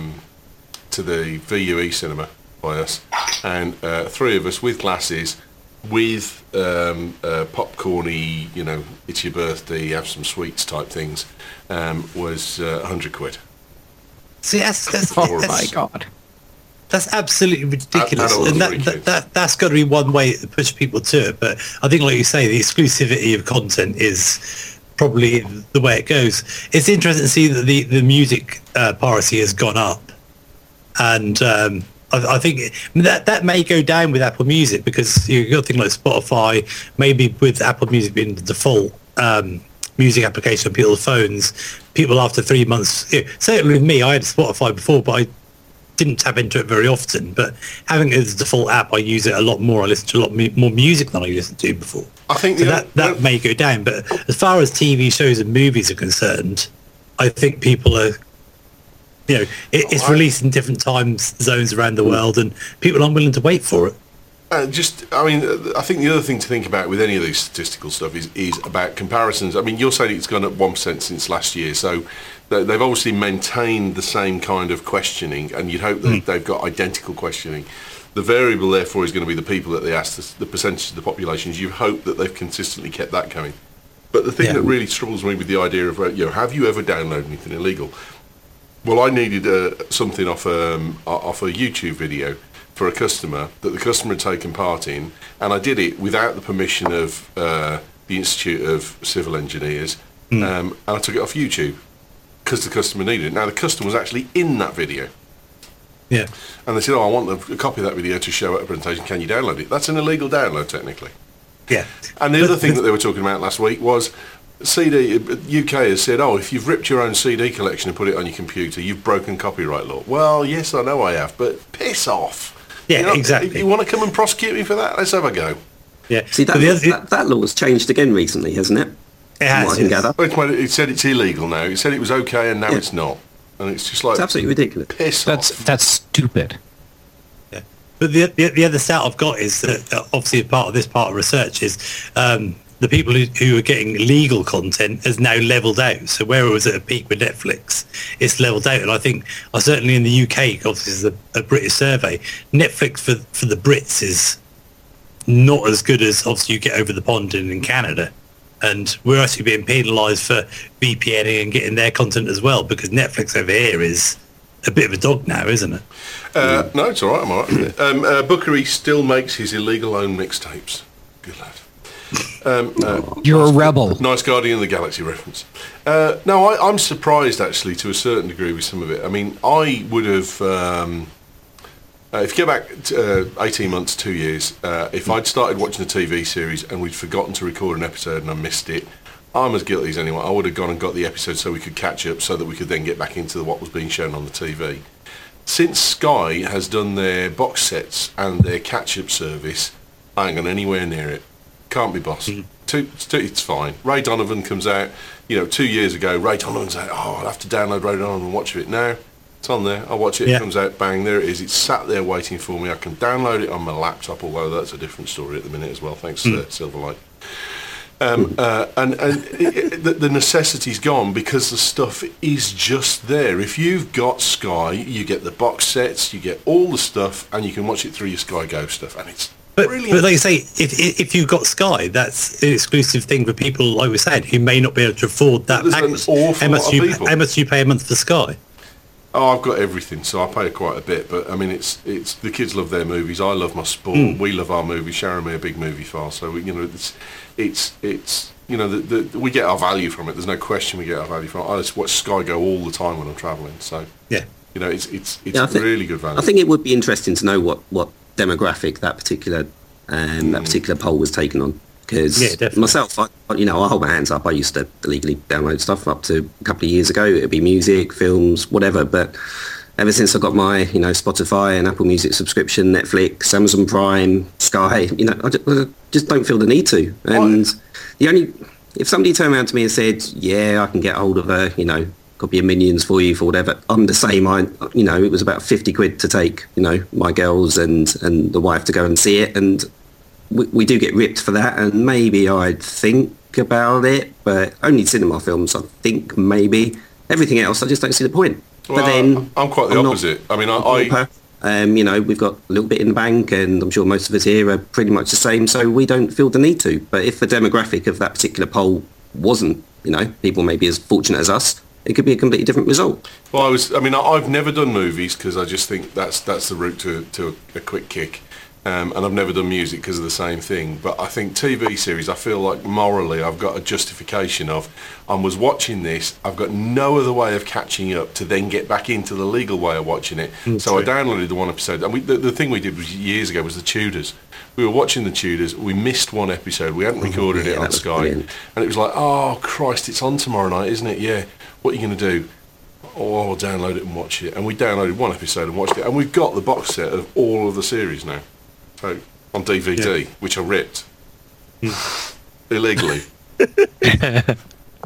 the VUE cinema by us, and three of us with glasses, with popcorny, it's your birthday, have some sweets type things, was 100 quid. See, that's oh my God. That's absolutely ridiculous, and that's got to be one way to push people to it. But I think, like you say, the exclusivity of content is probably the way it goes. It's interesting to see that the music piracy has gone up, and I think that may go down with Apple Music, because you've got things like Spotify, maybe with Apple Music being the default music application on people's phones, people after 3 months, certainly with me, I had Spotify before, but I didn't tap into it very often. But having it as a default app, I use it a lot more. I listen to a lot more music than I listened to before. I think so that may go down. But as far as TV shows and movies are concerned, I think people are, it's released in different time zones around the world, and people aren't willing to wait for it. I think the other thing to think about with any of these statistical stuff is about comparisons. I mean, you're saying it's gone up 1% since last year, so they've obviously maintained the same kind of questioning, and you'd hope that they've got identical questioning. The variable, therefore, is going to be the people that they asked, the percentage of the populations. You hope that they've consistently kept that going. But the thing that really troubles me with the idea of, have you ever downloaded anything illegal? Well, I needed something off a YouTube video for a customer that the customer had taken part in, and I did it without the permission of the Institute of Civil Engineers, and I took it off YouTube because the customer needed it. Now, the customer was actually in that video. Yeah. And they said, I want a copy of that video to show at a presentation. Can you download it? That's an illegal download, technically. Yeah. And the other thing that they were talking about last week was UK has said, if you've ripped your own CD collection and put it on your computer, you've broken copyright law. Well, yes, I know I have, but piss off. Yeah, exactly. If you want to come and prosecute me for that, let's have a go. Yeah. See, that law has changed again recently, hasn't it? It has. I can gather. It said it's illegal now. It said it was okay, and now it's not. And it's just like... It's absolutely ridiculous. Piss off. That's stupid. Yeah. But the other stat I've got is that obviously part of research is the people who are getting legal content has now leveled out. So where it was at a peak with Netflix, it's leveled out. And I think, certainly in the UK, obviously this is a British survey, Netflix for the Brits is not as good as obviously you get over the pond in Canada. And we're actually being penalised for VPNing and getting their content as well, because Netflix over here is a bit of a dog now, isn't it? No, it's all right. I'm all right with it. Bookery still makes his illegal own mixtapes. Good lad. You're a rebel. Nice Guardian of the Galaxy reference. No, I'm surprised actually to a certain degree with some of it. I mean, I would have, if you go back 18 months, 2 years, if I'd started watching a TV series and we'd forgotten to record an episode and I missed it, I'm as guilty as anyone. I would have gone and got the episode so we could catch up, so that we could then get back into what was being shown on the TV. Since Sky has done their box sets and their catch-up service, I ain't gone anywhere near it. Can't be boss. It's fine. Ray Donovan comes out, 2 years ago, Ray Donovan's out, I'll have to download Ray Donovan and watch it now. It's on there. I watch it, It comes out, bang, there it is. It's sat there waiting for me. I can download it on my laptop, although that's a different story at the minute as well, thanks to Silverlight. The necessity's gone because the stuff is just there. If you've got Sky, you get the box sets, you get all the stuff, and you can watch it through your Sky Go stuff, and it's brilliant. But like you say, if you've got Sky, that's an exclusive thing for people, like we said, who may not be able to afford that package. How much do you pay a month for Sky? Oh, I've got everything, so I pay quite a bit. But I mean, it's the kids love their movies. I love my sport. We love our movies. Sharon and me are big movie fans, so we get our value from it. There's no question we get our value from it. I just watch Sky Go all the time when I'm travelling. So it's really good value. I think it would be interesting to know what demographic that particular poll was taken on. Because myself, I hold my hands up. I used to illegally download stuff up to a couple of years ago. It'd be music, films, whatever. But ever since I got my, Spotify and Apple Music subscription, Netflix, Amazon Prime, Sky, I just don't feel the need to. And if somebody turned around to me and said, yeah, I can get hold of a, copy of Minions for you for whatever, I'm the same. It was about 50 quid to take, my girls and the wife to go and see it. And we do get ripped for that, and maybe I'd think about it, but only cinema films, I think maybe. Everything else, I just don't see the point. Well, but then I'm quite the opposite. We've got a little bit in the bank, and I'm sure most of us here are pretty much the same, so we don't feel the need to. But if the demographic of that particular poll wasn't, people maybe as fortunate as us, it could be a completely different result. Well, I've never done movies because I just think that's the route to a quick kick. and I've never done music because of the same thing. But I think TV series, I feel like morally I've got a justification of, I was watching this, I've got no other way of catching up to then get back into the legal way of watching it. So I downloaded the one episode. And the thing we did was years ago was The Tudors. We were watching The Tudors, we missed one episode, we hadn't recorded it on Sky, and it was like, oh Christ, it's on tomorrow night, isn't it? Yeah, what are you going to do? Oh, I'll download it and watch it. And we downloaded one episode and watched it, and we've got the box set of all of the series now. So, on DVD, which I ripped. Illegally. But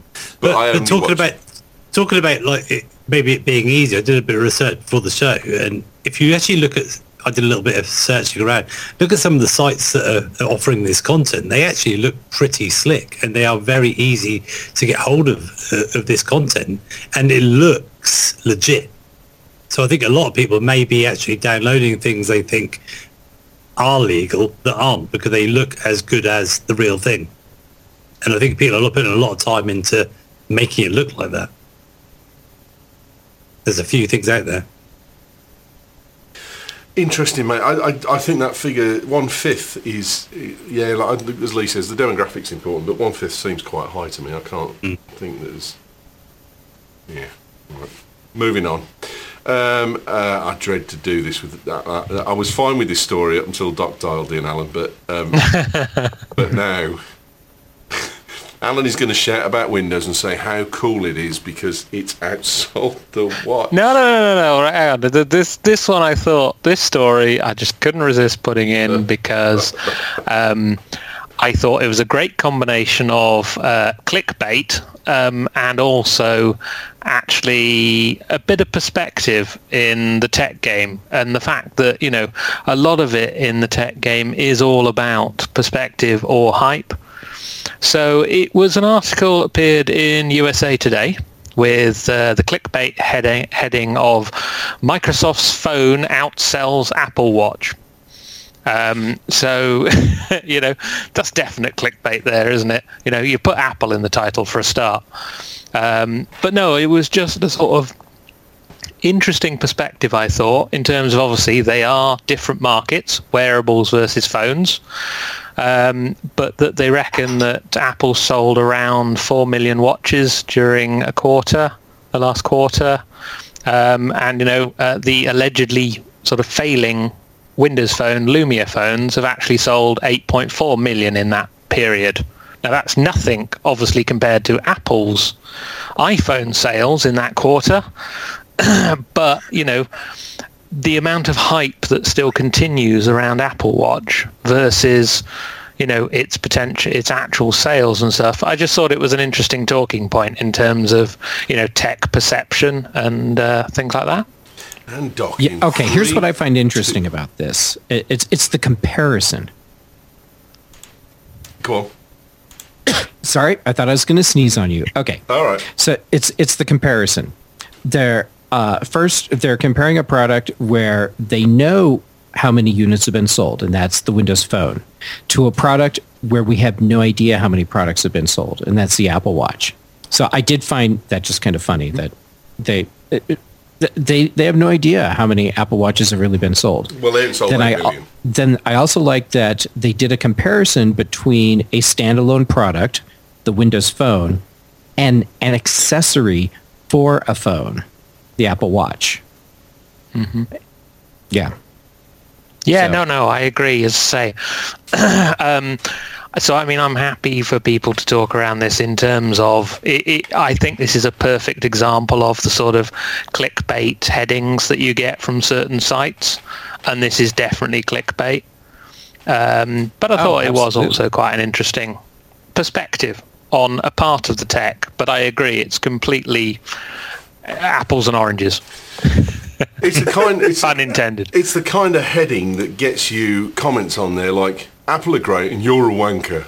talking about like maybe it being easy, I did a bit of research for the show, and if you actually look at, I did a little bit of searching around, look at some of the sites that are offering this content, they actually look pretty slick, and they are very easy to get hold of this content, and it looks legit. So I think a lot of people may be actually downloading things they think are legal that aren't, because they look as good as the real thing. And I think people are putting a lot of time into making it look like that. There's a few things out there. Interesting, mate. I think that figure 1/5 is, yeah, like, as Lee says, the demographic's important, but 1/5 seems quite high to me. I can't think there's... Yeah. Right. Moving on. I dread to do this with... I was fine with this story up until Doc dialed in, Alan, but but now... Alan is going to shout about Windows and say how cool it is because it's outsold the watch. No. Right, hang on. This one, I thought, this story, I just couldn't resist putting in because I thought it was a great combination of clickbait and also actually a bit of perspective in the tech game. And the fact that, you know, a lot of it in the tech game is all about perspective or hype. So it was an article that appeared in USA Today with the clickbait heading of Microsoft's phone outsells Apple Watch. So, you know, that's definite clickbait there, isn't it? You know, you put Apple in the title for a start. But no, it was just a sort of interesting perspective, I thought, in terms of obviously they are different markets, wearables versus phones. But that they reckon that Apple sold around 4 million watches during the last quarter. And, you know, the allegedly sort of failing Windows Phone, Lumia phones have actually sold 8.4 million in that period. Now, that's nothing, obviously, compared to Apple's iPhone sales in that quarter. But, you know, the amount of hype that still continues around Apple Watch versus, you know, its potential, its actual sales and stuff. I just thought it was an interesting talking point in terms of, you know, tech perception and things like that. And docking. Yeah, okay, here's what I find interesting about this. It's the comparison. Go on. Sorry, I thought I was going to sneeze on you. Okay. All right. So it's the comparison. First, they're comparing a product where they know how many units have been sold, and that's the Windows Phone, to a product where we have no idea how many products have been sold, and that's the Apple Watch. So I did find that just kind of funny that they have no idea how many Apple Watches have really been sold. Well, they haven't sold 8 million. Then I also like that they did a comparison between a standalone product, the Windows Phone, and an accessory for a phone, the Apple Watch. Mm-hmm. Yeah. Yeah, so. No, I agree, as I say. So, I mean, I'm happy for people to talk around this in terms of, I think this is a perfect example of the sort of clickbait headings that you get from certain sites, and this is definitely clickbait. But I thought it was also quite an interesting perspective on a part of the tech, but I agree, it's completely apples and oranges. It's unintended. It's the kind of heading that gets you comments on there like, Apple are great and you're a wanker.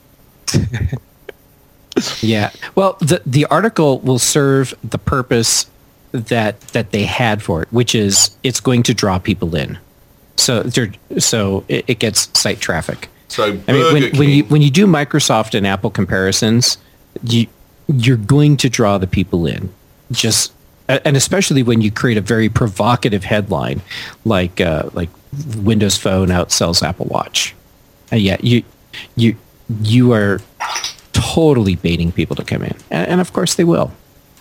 Yeah. Well, the article will serve the purpose that they had for it, which is it's going to draw people in. So it gets site traffic. So I mean, when you do Microsoft and Apple comparisons, you're going to draw the people in. And especially when you create a very provocative headline, like Windows Phone outsells Apple Watch. And yet you are totally baiting people to come in, and of course they will.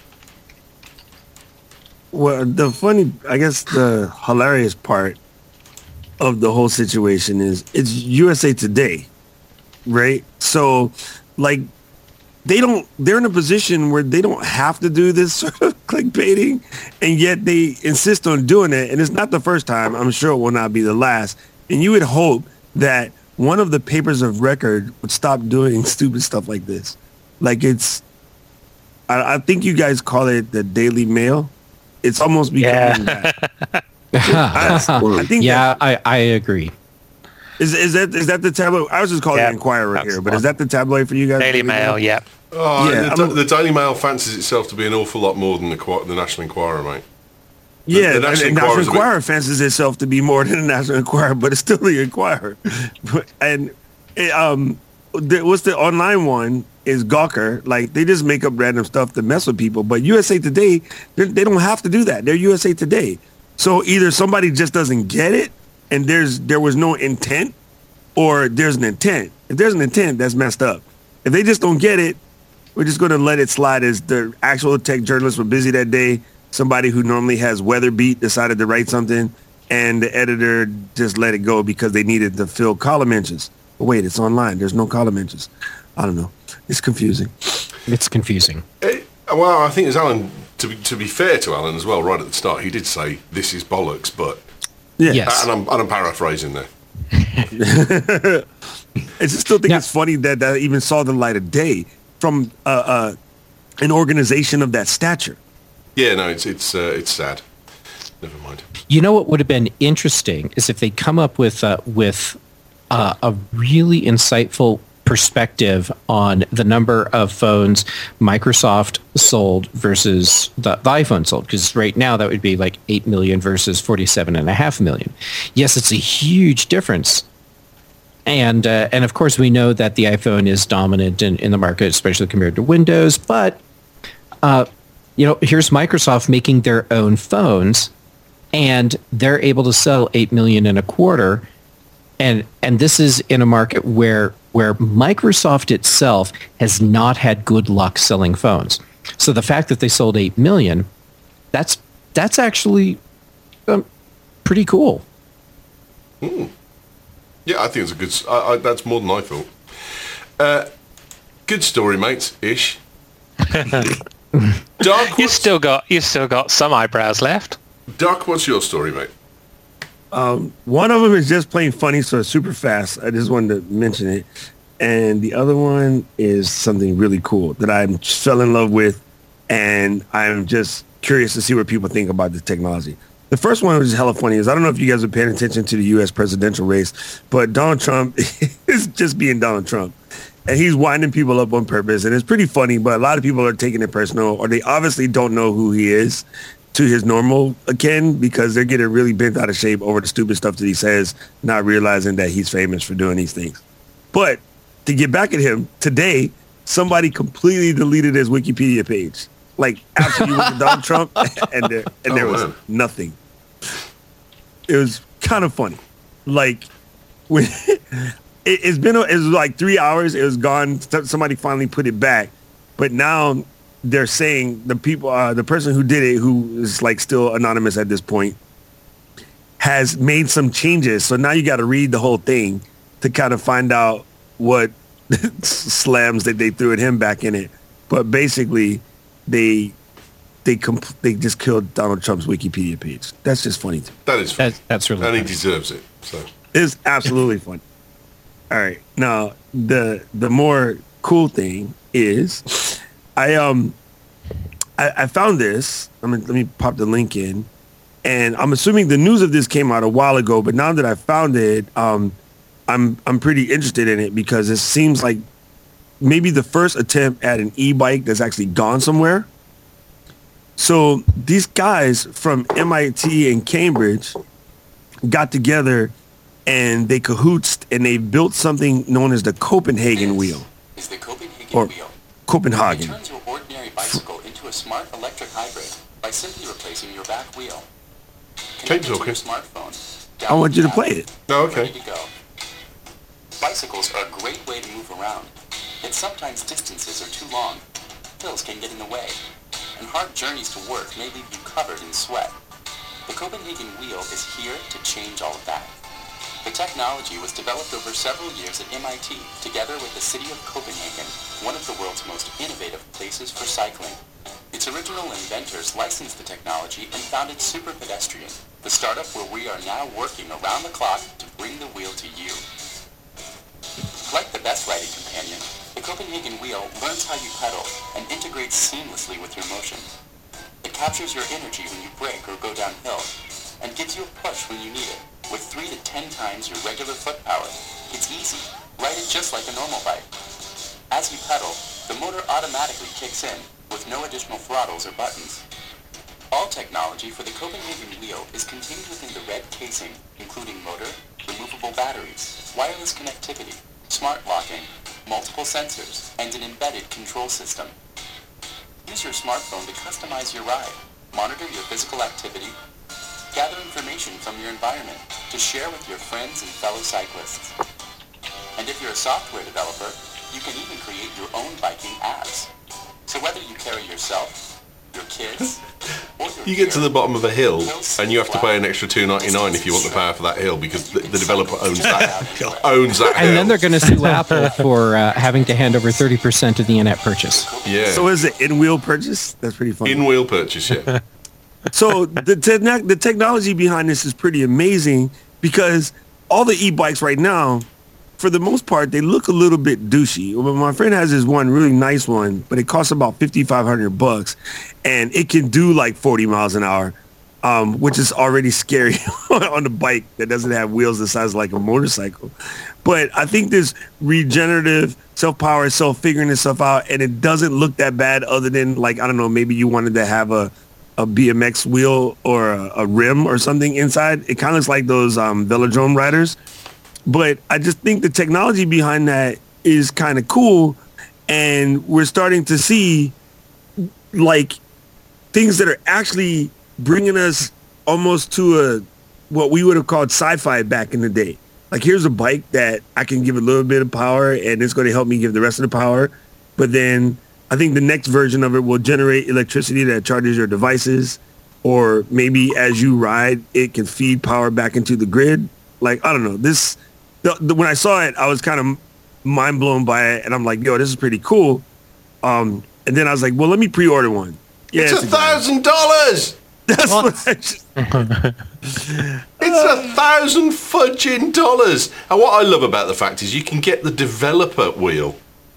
Well, the hilarious part of the whole situation is it's USA Today, right? So, like, they're in a position where they don't have to do this sort of clickbaiting, and yet they insist on doing it. And it's not the first time. I'm sure it will not be the last. And you would hope that one of the papers of record would stop doing stupid stuff like this. Like, I think you guys call it the Daily Mail. It's almost becoming that. I think. Yeah, I agree. Is that the tabloid? I was just calling it Inquirer here, but is that the tabloid for you guys? Daily Mail, yeah. Oh, yeah, the Daily Mail fancies itself to be an awful lot more than the National Enquirer, mate. The National Enquirer fancies itself to be more than the National Enquirer, but it's still the Enquirer. What's the online one is Gawker. Like, they just make up random stuff to mess with people. But USA Today, they don't have to do that. They're USA Today. So either somebody just doesn't get it, and there was no intent, or there's an intent. If there's an intent, that's messed up. If they just don't get it, we're just going to let it slide as the actual tech journalists were busy that day. Somebody who normally has Weather Beat decided to write something, and the editor just let it go because they needed to fill column inches. But wait, it's online. There's no column inches. I don't know. It's confusing. It's confusing. Well, I think as Alan, to be fair to Alan as well, right at the start, he did say this is bollocks, but yeah, yes. And I'm paraphrasing there. I just still think it's funny that even saw the light of day from an organization of that stature. Yeah, no, it's sad. Never mind. You know what would have been interesting is if they come up with a really insightful perspective on the number of phones Microsoft sold versus the iPhone sold, because right now that would be like 8 million versus 47.5 million. Yes, it's a huge difference. And of course we know that the iPhone is dominant in the market, especially compared to Windows. But, here's Microsoft making their own phones, and they're able to sell 8 million in a quarter. And this is in a market where Microsoft itself has not had good luck selling phones. So the fact that they sold 8 million, that's actually pretty cool. Yeah, I think it's a good. That's more than I thought. Good story, mate. Ish. Doc, you still got some eyebrows left. Doc, what's your story, mate? One of them is just plain funny, so it's super fast. I just wanted to mention it. And the other one is something really cool that I fell in love with, and I'm just curious to see what people think about the technology. The first one was hella funny. I don't know if you guys are paying attention to the U.S. presidential race, but Donald Trump is just being Donald Trump. And he's winding people up on purpose, and it's pretty funny, but a lot of people are taking it personal, or they obviously don't know who he is to his normal akin, because they're getting really bent out of shape over the stupid stuff that he says, not realizing that he's famous for doing these things. But to get back at him, today, somebody completely deleted his Wikipedia page. Like, absolutely went to Donald Trump, and there was nothing. It was kind of funny. Like, when it was like 3 hours, it was gone. Somebody finally put it back. But now they're saying the person who did it, who is like still anonymous at this point, has made some changes. So now you got to read the whole thing to kind of find out what slams that they threw at him back in it. But basically, they just killed Donald Trump's Wikipedia page. That's just funny too. That is funny. That's really and funny. He deserves it. So it's absolutely funny. All right, now the more cool thing is, I found this. Let me pop the link in, and I'm assuming the news of this came out a while ago. But now that I found it, I'm pretty interested in it because it seems like maybe the first attempt at an e-bike that's actually gone somewhere. So these guys from MIT and Cambridge got together and they cahoots and they built something known as the Copenhagen wheel. Is the Copenhagen wheel. Copenhagen. It turns your ordinary bicycle into a smart electric hybrid by simply replacing your back wheel. Keep Connect it to talking. your smartphone. I want you to play it. Oh, okay. Ready to go. Bicycles are a great way to move around. Yet sometimes distances are too long. Hills can get in the way. And hard journeys to work may leave you covered in sweat. The Copenhagen Wheel is here to change all of that. The technology was developed over several years at MIT, together with the city of Copenhagen, one of the world's most innovative places for cycling. Its original inventors licensed the technology and founded Super Pedestrian, the startup where we are now working around the clock to bring the wheel to you. Like the best riding companion, the Copenhagen Wheel learns how you pedal and integrates seamlessly with your motion. It captures your energy when you brake or go downhill, and gives you a push when you need it. With 3 to 10 times your regular foot power, it's easy. Ride it just like a normal bike. As you pedal, the motor automatically kicks in, with no additional throttles or buttons. All technology for the Copenhagen Wheel is contained within the red casing, including motor, removable batteries, wireless connectivity, smart locking, multiple sensors, and an embedded control system. Use your smartphone to customize your ride, monitor your physical activity, gather information from your environment to share with your friends and fellow cyclists. And if you're a software developer, you can even create your own biking apps. So whether you carry yourself, your kids, or your You get to the bottom of a hill hills and you have to pay an extra $2.99 if you want the power for that hill because the developer owns that owns that hill. And then they're going to sue Apple for having to hand over 30% of the in-app purchase. Yeah. So is it in-wheel purchase? That's pretty funny. In-wheel purchase, yeah. So the technology behind this is pretty amazing because all the e-bikes right now, for the most part, they look a little bit douchey. Well, my friend has this one really nice one, but it costs about $5,500, and it can do like 40 miles an hour, which is already scary on a bike that doesn't have wheels the size like a motorcycle. But I think this regenerative self-power, self-figuring itself out, and it doesn't look that bad other than, like, I don't know, maybe you wanted to have a BMX wheel or a rim or something inside. It kind of looks like those velodrome riders. But I just think the technology behind that is kind of cool. And we're starting to see like things that are actually bringing us almost to what we would have called sci-fi back in the day. Like, here's a bike that I can give a little bit of power and it's going to help me give the rest of the power. But then I think the next version of it will generate electricity that charges your devices, or maybe as you ride, it can feed power back into the grid. Like, I don't know. When I saw it, I was kind of mind blown by it, and I'm like, yo, this is pretty cool. And then I was like, well, let me pre-order one. Yeah, it's $1,000. That's what I just... It's $1,000 And what I love about the fact is you can get the developer wheel.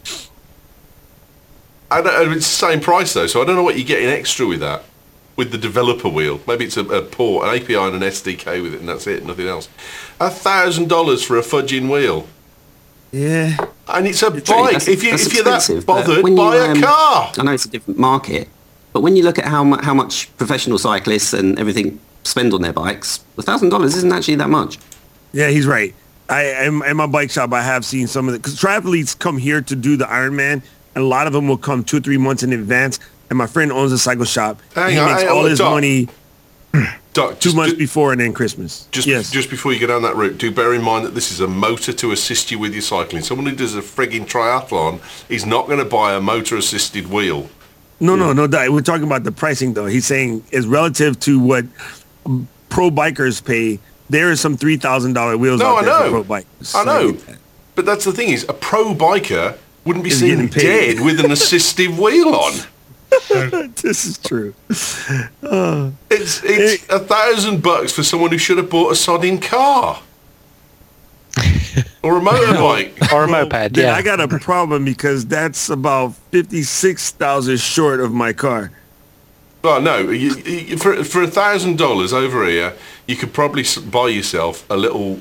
I don't, it's the same price though, so I don't know what you're getting extra with that. With the developer wheel, maybe it's a port, an API and an SDK with it, and that's it, nothing else. $1,000 for a fudging wheel. Yeah, and it's a bike. If you're that bothered, buy a car. I know it's a different market, but when you look at how much professional cyclists and everything spend on their bikes, $1,000 isn't actually that much. Yeah, he's right. In my bike shop, I have seen some of it, because triathletes come here to do the Ironman, and a lot of them will come 2 or 3 months in advance. And my friend owns a cycle shop. He makes all his money Doc, 2 months before and then Christmas. Just before you go down that route, do bear in mind that this is a motor to assist you with your cycling. Someone who does a frigging triathlon is not going to buy a motor-assisted wheel. No, we're talking about the pricing, though. He's saying is relative to what pro bikers pay. There are some $3,000 wheels out there for pro bikers. I know. But that's the thing is, a pro biker wouldn't be seen dead with an assistive wheel on. This is true. It's $1,000 for someone who should have bought a sodding car or a motorbike or a moped. Yeah, I got a problem because that's about $56,000 short of my car. Oh no! For $1,000 over here, you could probably buy yourself a little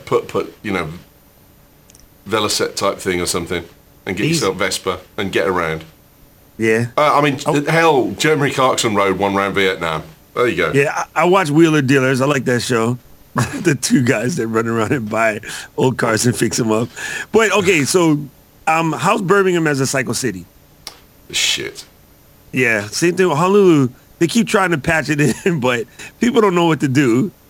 Velocette type thing or something, and get yourself Vespa and get around. Yeah. Hell, Jeremy Clarkson rode one round Vietnam. There you go. Yeah, I watch Wheeler Dealers. I like that show. The 2 guys that run around and buy old cars and fix them up. But, okay, so how's Birmingham as a cycle city? Shit. Yeah, same thing with Honolulu. They keep trying to patch it in, but people don't know what to do.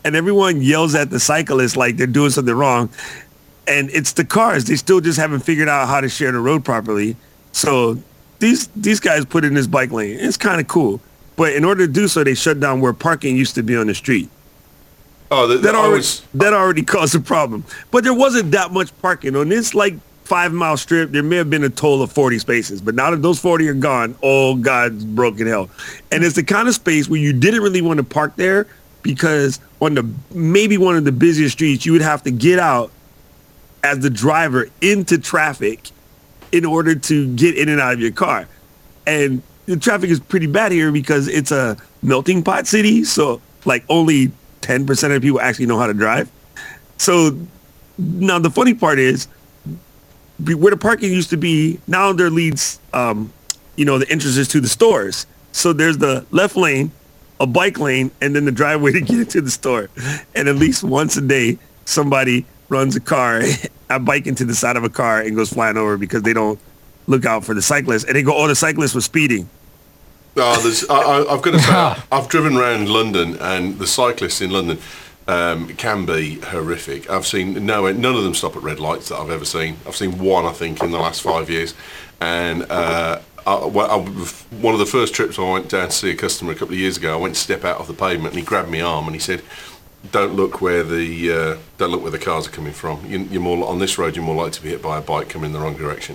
and everyone yells at the cyclists like they're doing something wrong. And it's the cars. They still just haven't figured out how to share the road properly. So these guys put in this bike lane. It's kind of cool. But in order to do so, they shut down where parking used to be on the street. Oh, that already caused a problem. But there wasn't that much parking. On this, 5-mile strip, there may have been a total of 40 spaces. But now that those 40 are gone, oh, God's broken hell. And it's the kind of space where you didn't really want to park there because on maybe one of the busiest streets, you would have to get out as the driver into traffic in order to get in and out of your car. And the traffic is pretty bad here because it's a melting pot city. So only 10% of people actually know how to drive. So now the funny part is where the parking used to be, now there leads, the entrances to the stores. So there's the left lane, a bike lane, and then the driveway to get into the store. And at least once a day, somebody runs a bike into the side of a car and goes flying over because they don't look out for the cyclists. And they go, oh, the cyclist was speeding. I've got to say, I've driven around London, and the cyclists in London can be horrific. I've seen none of them stop at red lights that I've ever seen. I've seen one, I think, in the last 5 years. And one of the first trips I went down to see a customer a couple of years ago, I went to step out of the pavement, and he grabbed my arm and he said, Don't look where the cars are coming from. You're more on this road. You're more likely to be hit by a bike coming in the wrong direction.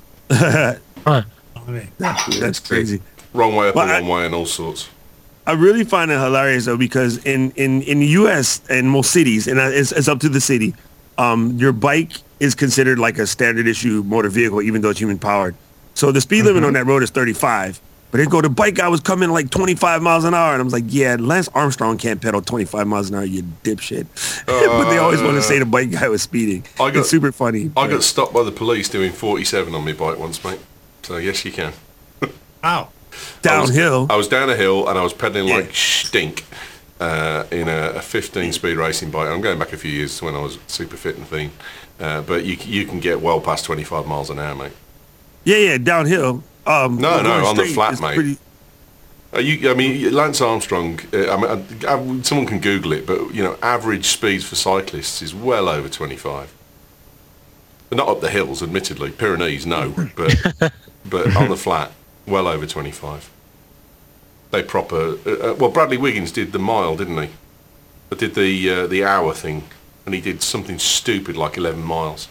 That's crazy. Wrong way up and wrong way and all sorts. I really find it hilarious though because in the U.S. and most cities, and it's up to the city, your bike is considered like a standard issue motor vehicle, even though it's human powered. So the speed limit on that road is 35. But the bike guy was coming 25 miles an hour. And I was like, yeah, Lance Armstrong can't pedal 25 miles an hour, you dipshit. But they always want to say the bike guy was speeding. It's super funny. I got stopped by the police doing 47 on my bike once, mate. So, yes, you can. Ow. Downhill. I was down a hill and I was pedaling like stink in a 15-speed racing bike. I'm going back a few years to when I was super fit and thin. But you can get well past 25 miles an hour, mate. Yeah, downhill. No, on the flat, mate. Lance Armstrong, someone can Google it, but, average speeds for cyclists is well over 25. Not up the hills, admittedly. Pyrenees, no. But on the flat, well over 25. They proper... Bradley Wiggins did the mile, didn't he? But did the hour thing, and he did something stupid like 11 miles.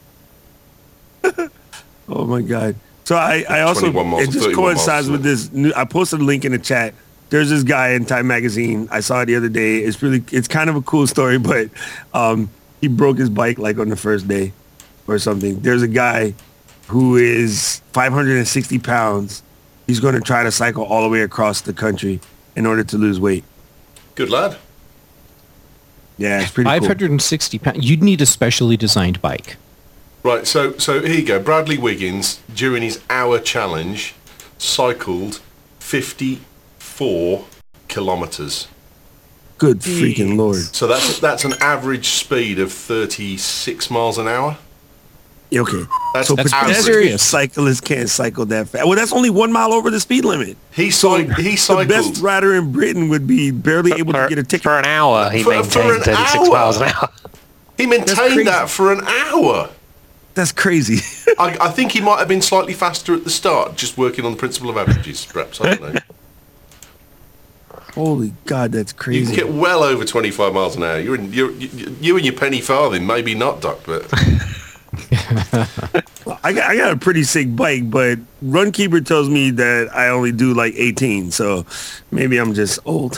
Oh, my God. So I also, it just coincides with this. I posted a link in the chat. There's this guy in Time Magazine. I saw it the other day. It's kind of a cool story, but he broke his bike on the first day or something. There's a guy who is 560 pounds. He's going to try to cycle all the way across the country in order to lose weight. Good lad. Yeah, it's pretty 560 pounds. You'd need a specially designed bike. Right, so here you go. Bradley Wiggins, during his hour challenge, cycled 54 kilometres. Good freaking Lord. So that's an average speed of 36 miles an hour? Okay. That's pedestrian cyclists can't cycle that fast. Well, that's only 1 mile over the speed limit. He cycled. The best rider in Britain would be barely able to get a ticket. For an hour, he maintained 36 miles an hour. He maintained that for an hour. That's crazy. I think he might have been slightly faster at the start, just working on the principle of averages, perhaps. I don't know. Holy God, that's crazy. You can get well over 25 miles an hour. You and your penny farthing, maybe not, Doc, but... I got a pretty sick bike, but Runkeeper tells me that I only do 18, so maybe I'm just old.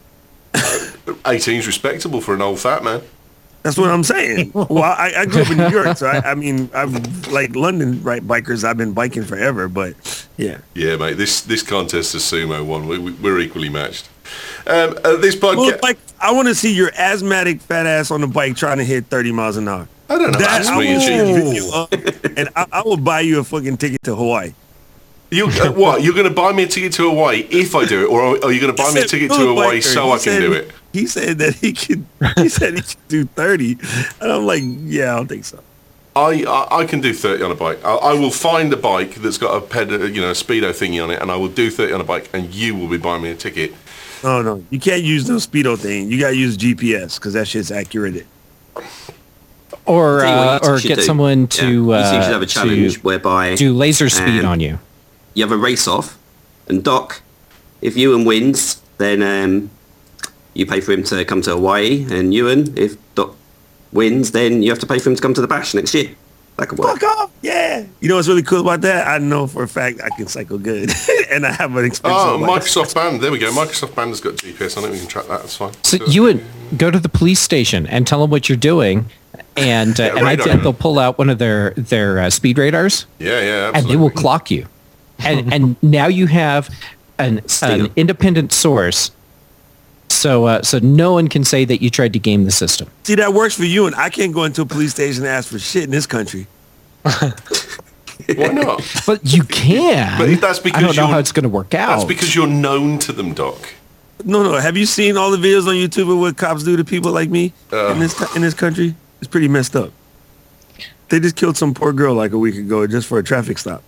18's respectable for an old fat man. That's what I'm saying. Well, I grew up in New York, so I've London bikers. I've been biking forever, but yeah. Yeah, mate. This contest is sumo one. We're equally matched. This podcast. Well, I want to see your asthmatic fat ass on the bike trying to hit 30 miles an hour. I don't know. That's me and I will buy you a fucking ticket to Hawaii. What? You're going to buy me a ticket to Hawaii if I do it, or are you going to buy me a ticket to Hawaii so I can do it? He said that he could. He said he could do 30, and I'm like, yeah, I don't think so. I can do 30 on a bike. I will find a bike that's got a speedo thingy on it, and I will do 30 on a bike, and you will be buying me a ticket. No, you can't use no speedo thing. You gotta use GPS because that shit's accurate. Or get someone to you should have a challenge whereby do laser speed on you. You have a race off, and Doc, if Ewan wins, then you pay for him to come to Hawaii, and Ewan, if Doc wins, then you have to pay for him to come to the Bash next year. That could work. Fuck off! Yeah. You know what's really cool about that? I know for a fact I can cycle good, and I have an expensive. Oh, Microsoft Band. There we go. Microsoft Band has got GPS on it. We can track that. That's fine. So you would go to the police station and tell them what you're doing, and I bet they'll pull out one of their speed radars. Yeah, absolutely. And they will clock you. And now you have an independent source. So no one can say that you tried to game the system. See, that works for you, and I can't go into a police station and ask for shit in this country. Why not? But you can. But that's because I don't know how it's going to work out. That's because you're known to them, Doc. No. Have you seen all the videos on YouTube of what cops do to people like me in this country? It's pretty messed up. They just killed some poor girl like a week ago just for a traffic stop.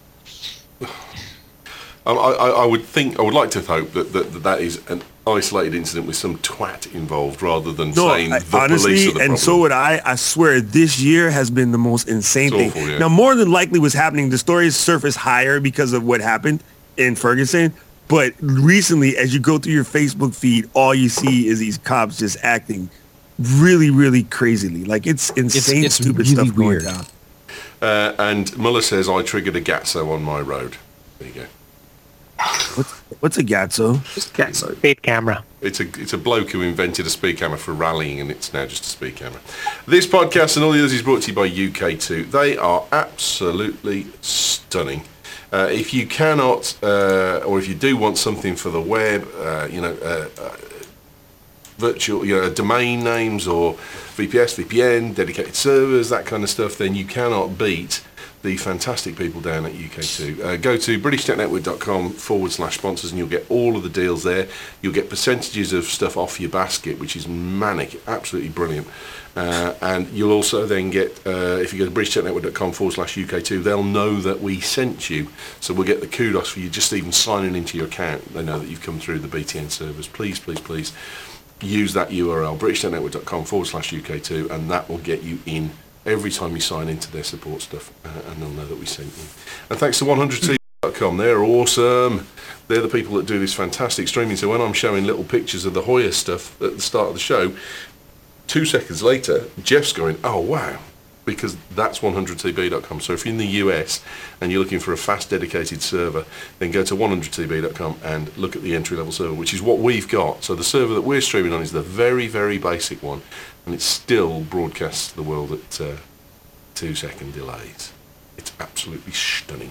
I would like to hope that is an isolated incident with some twat involved rather than saying the honestly, police are the problem. and so would I. I swear this year has been the most insane thing. Awful, yeah. Now, more than likely what's happening, the stories surface higher because of what happened in Ferguson. But recently, as you go through your Facebook feed, all you see is these cops just acting really, really crazily. Like it's insane, it's stupid really stuff going weird. down. And Muller says, I triggered a Gatso on my road. There you go. What's a Gatso? Gatso. Speed camera. It's a bloke who invented a speed camera for rallying, and it's now just a speed camera. This podcast and all the others is brought to you by UK2. They are absolutely stunning. If you cannot, or if you do want something for the web, virtual, domain names or VPN, dedicated servers, that kind of stuff, then you cannot beat the fantastic people down at UK2. Go to BritishTechNetwork.com/sponsors and you'll get all of the deals there. You'll get percentages of stuff off your basket, which is manic, absolutely brilliant. And you'll also then get, if you go to BritishTechNetwork.com/UK2, they'll know that we sent you. So we'll get the kudos for you just even signing into your account. They know that you've come through the BTN servers. Please use that URL, BritishTechNetwork.com/UK2, and that will get you in every time you sign into their support stuff, and they'll know that we sent you. And thanks to 100tv.com, they're awesome. They're the people that do this fantastic streaming. So when I'm showing little pictures of the Hoya stuff at the start of the show, 2 seconds later, Jeff's going, oh, wow, because that's 100tv.com. So if you're in the US and you're looking for a fast, dedicated server, then go to 100tv.com and look at the entry-level server, which is what we've got. So the server that we're streaming on is the very, very basic one, and it still broadcasts to the world at 2-second delays. It's absolutely stunning.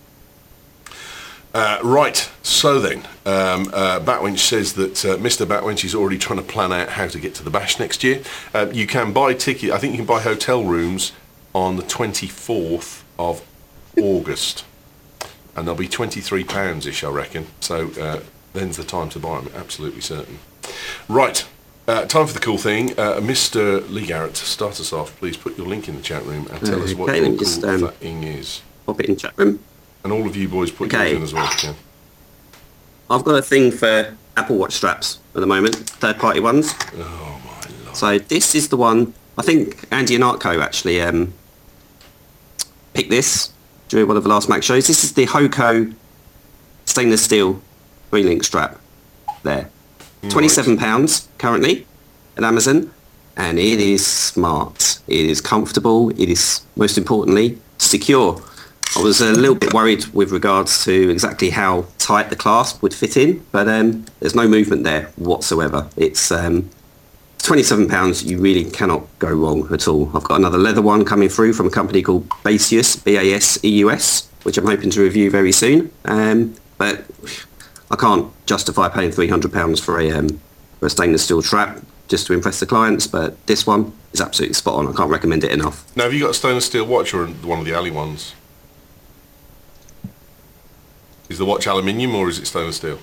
Right, so then, Batwinch says that Mr. Batwinch is already trying to plan out how to get to the Bash next year. You can buy tickets, I think you can buy hotel rooms on the 24th of August. And they'll be £23-ish, I reckon. So then's the time to buy them, absolutely certain. Right, time for the cool thing. Mr. Lee Garrett, start us off. Please put your link in the chat room and tell us what your cool thing is. Pop it in the chat room. And all of you boys put yours in as well, if you can. I've got a thing for Apple Watch straps at the moment, third-party ones. Oh, my Lord. So this is the one, I think Andy and Artco actually picked this during one of the last Mac shows. This is the Hoco stainless steel 3-link strap there. £27 currently at Amazon, and it is smart. It is comfortable. It is, most importantly, secure. I was a little bit worried with regards to exactly how tight the clasp would fit in, but there's no movement there whatsoever. It's £27. You really cannot go wrong at all. I've got another leather one coming through from a company called Baseus, B-A-S-E-U-S, which I'm hoping to review very soon. But I can't justify paying £300 for a stainless steel strap just to impress the clients, but this one is absolutely spot on. I can't recommend it enough. Now, have you got a stainless steel watch or one of the alley ones? Is the watch aluminium or is it stainless steel?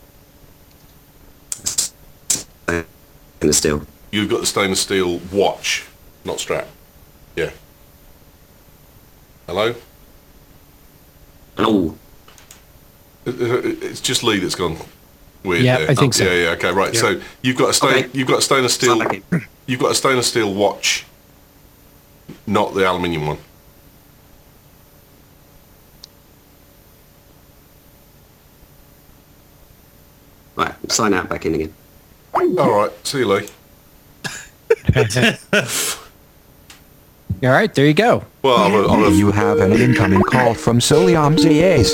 Stainless steel. You've got the stainless steel watch, not strap. Yeah. Hello? Hello. It's just Lee that's gone. weird. Yeah, there. I think so. Yeah. Okay, right. Yeah. So you've got a stainless steel. Sign back in. You've got a stainless steel watch, not the aluminium one. Right, sign out, back in again. All right. See you, Lee. All right, there you go. Well, You have an incoming call from Soliam Zayas.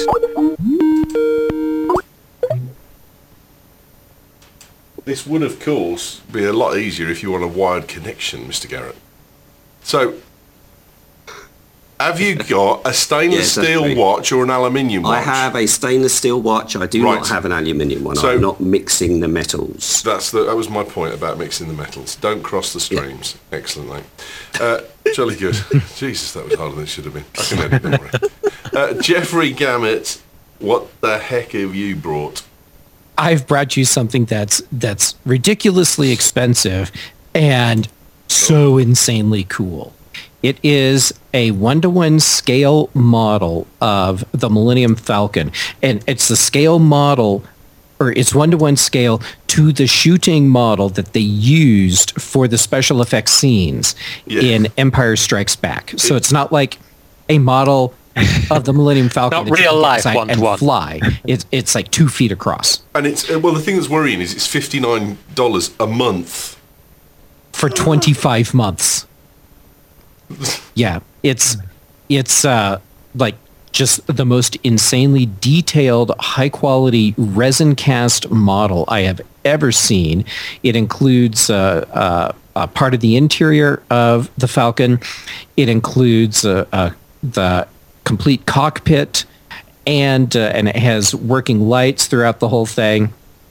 this would, of course, be a lot easier if you want a wired connection, Mr. Garrett. So, have you got a stainless Yes, steel okay. watch or an aluminium watch? I have a stainless steel watch. I do Right. not have an aluminium one. So- I'm not mixing the metals. That was my point about mixing the metals. Don't cross the streams. Excellent, mate. Jolly good. Jesus, that was harder than it should have been. I can edit, don't worry. Jeffrey Gammett, what the heck have you brought? I've brought you something that's ridiculously expensive and so insanely cool. It is a 1-to-1 scale model of the Millennium Falcon, and it's the scale model, or it's 1-to-1 scale to the shooting model that they used for the special effects scenes in Empire Strikes Back. So it's not like a model of the Millennium Falcon Not that you real can life inside and 1-to-1. fly. It's like 2 feet across. And it's well, the thing that's worrying is it's $59 a month. For 25 months. Yeah, it's like just the most insanely detailed, high quality resin cast model I have ever seen. It includes a part of the interior of the Falcon. It includes the complete cockpit, and it has working lights throughout the whole thing.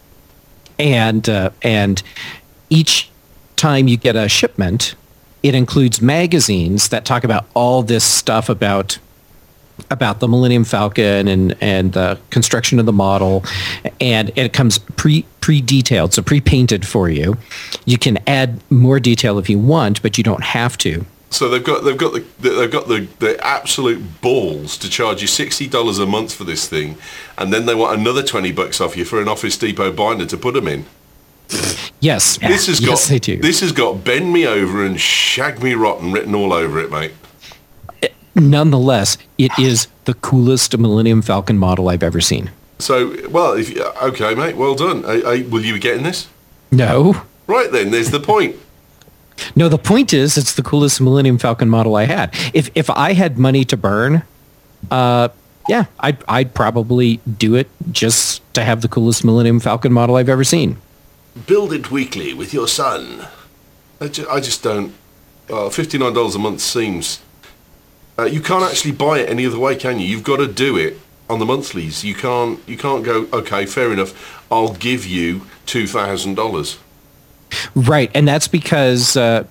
And each time you get a shipment, it includes magazines that talk about all this stuff about the Millennium Falcon and the construction of the model, and it comes pre-detailed, so pre-painted for you. You can add more detail if you want, but you don't have to. So they've got the absolute balls to charge you $60 a month for this thing, and then they want another $20 off you for an Office Depot binder to put them in. Yes, This they do. has got bend me over and shag me rotten written all over it, mate. Nonetheless, it is the coolest Millennium Falcon model I've ever seen. So, well, okay, mate, well done. Will you be getting this? No. Right then, there's the point. No, the point is it's the coolest Millennium Falcon model I had. If I had money to burn, yeah, I'd probably do it just to have the coolest Millennium Falcon model I've ever seen. Build it weekly with your son. I just don't. $59 a month seems. You can't actually buy it any other way, can you? You've got to do it on the monthlies. You can't go. Okay, fair enough. I'll give you $2,000. Right, and that's because the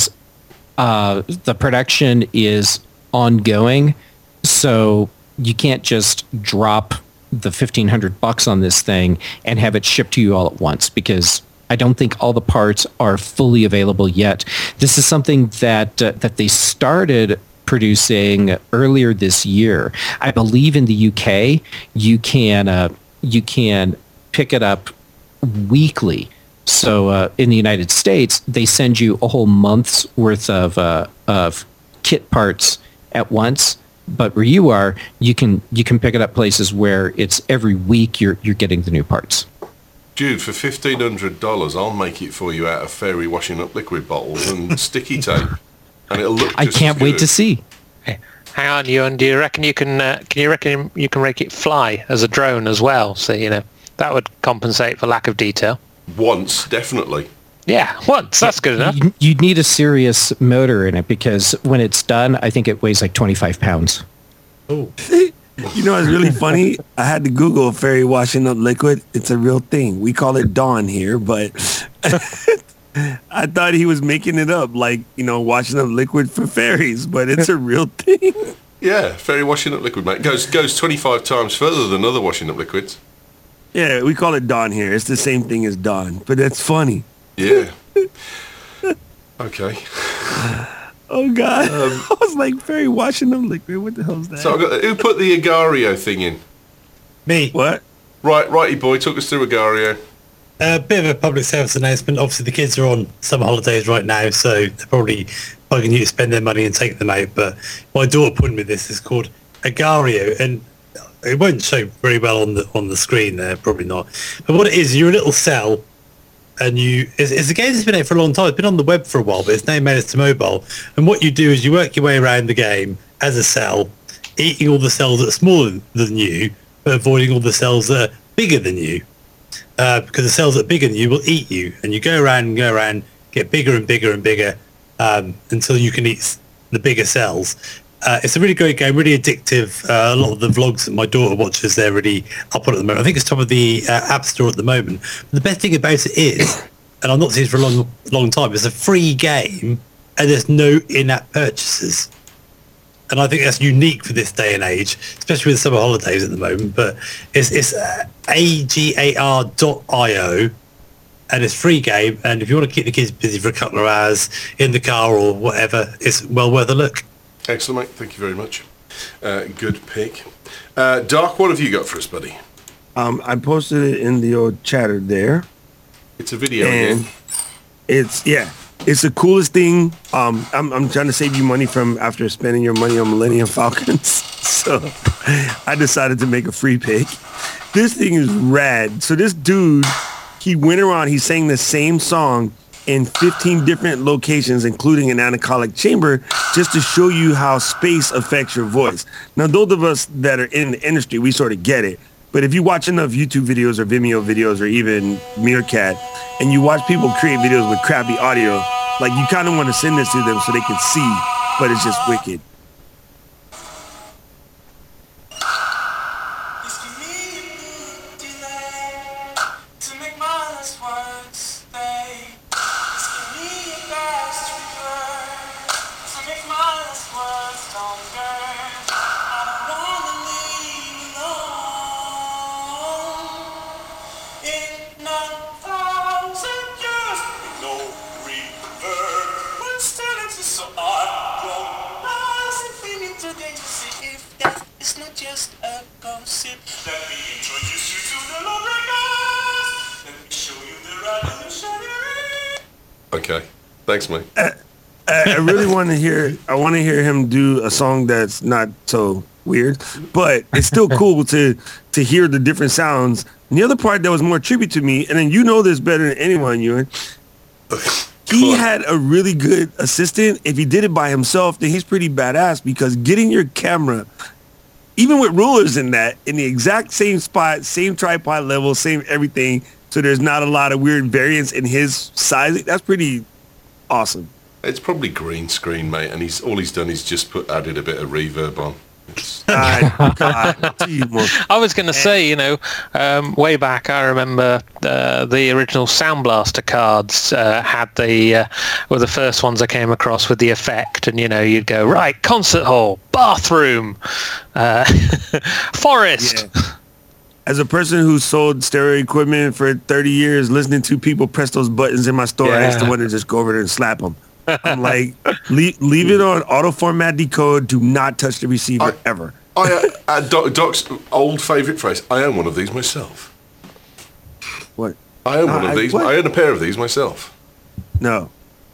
production is ongoing, so you can't just drop the $1,500 on this thing and have it shipped to you all at once, because I don't think all the parts are fully available yet. This is something that they started producing earlier this year. I believe in the UK you can pick it up weekly. So in the United States, they send you a whole month's worth of kit parts at once. But where you are, you can pick it up places where it's every week you're getting the new parts. Dude, for $1,500, I'll make it for you out of fairy washing up liquid bottles and sticky tape, and it'll look. I just can't as wait good. to see. Hang on, Ewan. Do you reckon you can make it fly as a drone as well? So that would compensate for lack of detail. Once, definitely. Yeah, once. That's good enough. You'd need a serious motor in it, because when it's done, I think it weighs like 25 pounds. Oh, You know what's really funny? I had to Google fairy washing up liquid. It's a real thing. We call it Dawn here, but I thought he was making it up, like, washing up liquid for fairies, but it's a real thing. Yeah, fairy washing up liquid, mate. Goes 25 times further than other washing up liquids. Yeah, we call it Dawn here. It's the same thing as Dawn, but that's funny. Yeah. Okay. Oh, God. I was like, fairy washing up liquid. What the hell is that? So who put the Agario thing in? me. What? Righty boy, talk us through Agario. A bit of a public service announcement. Obviously, the kids are on summer holidays right now, so they're probably bugging you to spend their money and take them out. But my daughter put me this. It's called Agario, and it won't show very well on the screen there, probably not. But what it is, you're a little cell, and it's a game that's been out for a long time. It's been on the web for a while, but it's now made it to mobile. And what you do is you work your way around the game as a cell, eating all the cells that are smaller than you, but avoiding all the cells that are bigger than you. Because the cells that are bigger than you will eat you, and you go around, get bigger and bigger and bigger until you can eat the bigger cells. It's a really great game, really addictive. A lot of the vlogs that my daughter watches, they're really up on at the moment. I think it's top of the App Store at the moment. But the best thing about it is, and I've not seen it for a long time, it's a free game and there's no in-app purchases. And I think that's unique for this day and age, especially with summer holidays at the moment. But it's agar.io, and it's a free game. And if you want to keep the kids busy for a couple of hours in the car or whatever, it's well worth a look. Excellent, mate. Thank you very much. Good pick. Dark, what have you got for us, buddy? I posted it in the old chatter there. It's a video and game. It's the coolest thing. I'm trying to save you money from after spending your money on Millennium Falcons. So I decided to make a free pick. This thing is rad. So this dude, he went around, he sang the same song in 15 different locations, including an anechoic chamber, just to show you how space affects your voice. Now, those of us that are in the industry, we sort of get it. But if you watch enough YouTube videos or Vimeo videos or even Meerkat, and you watch people create videos with crappy audio, like you kind of want to send this to them so they can see, but it's just wicked. Okay, thanks, mate. I really want to hear. I want to hear him do a song that's not so weird, but it's still cool to hear the different sounds. And the other part that was more tribute to me, and then you know this better than anyone, Ewan. He had a really good assistant. If he did it by himself, then he's pretty badass, because getting your camera, even with rulers in that, in the exact same spot, same tripod level, same everything, so there's not a lot of weird variance in his sizing, that's pretty awesome. It's probably green screen, mate, and all he's done is just added a bit of reverb on. I was going to say, way back, I remember the original Sound Blaster cards had were the first ones I came across with the effect, and you'd go, right, concert hall, bathroom, forest. Yeah. As a person who sold stereo equipment for 30 years, listening to people press those buttons in my store, I used to want to just go over there and slap them. I'm like, leave it on auto format decode. Do not touch the receiver ever. Doc's old favourite phrase. I own one of these myself. What? I own one of these. What? I own a pair of these myself. No.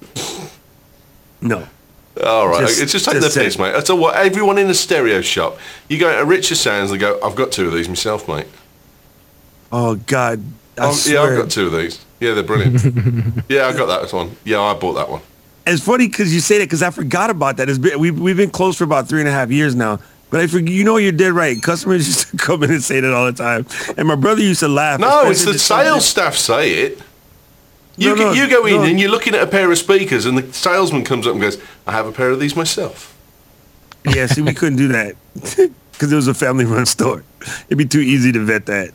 All right, it's just taking the piss, mate. That's all. What everyone in a stereo shop, you go to Richer Sounds and go, I've got two of these myself, mate. Oh God! Yeah, I've got two of these. Yeah, they're brilliant. Yeah, I got that one. Yeah, I bought that one. It's funny because you say that, because I forgot about that. We've been closed for about 3.5 years now. But you're dead right. Customers used to come in and say that all the time. And my brother used to laugh. No, it's the sales staff say it. You go in and you're looking at a pair of speakers and the salesman comes up and goes, I have a pair of these myself. Yeah, see, we couldn't do that because it was a family-run store. It'd be too easy to vet that.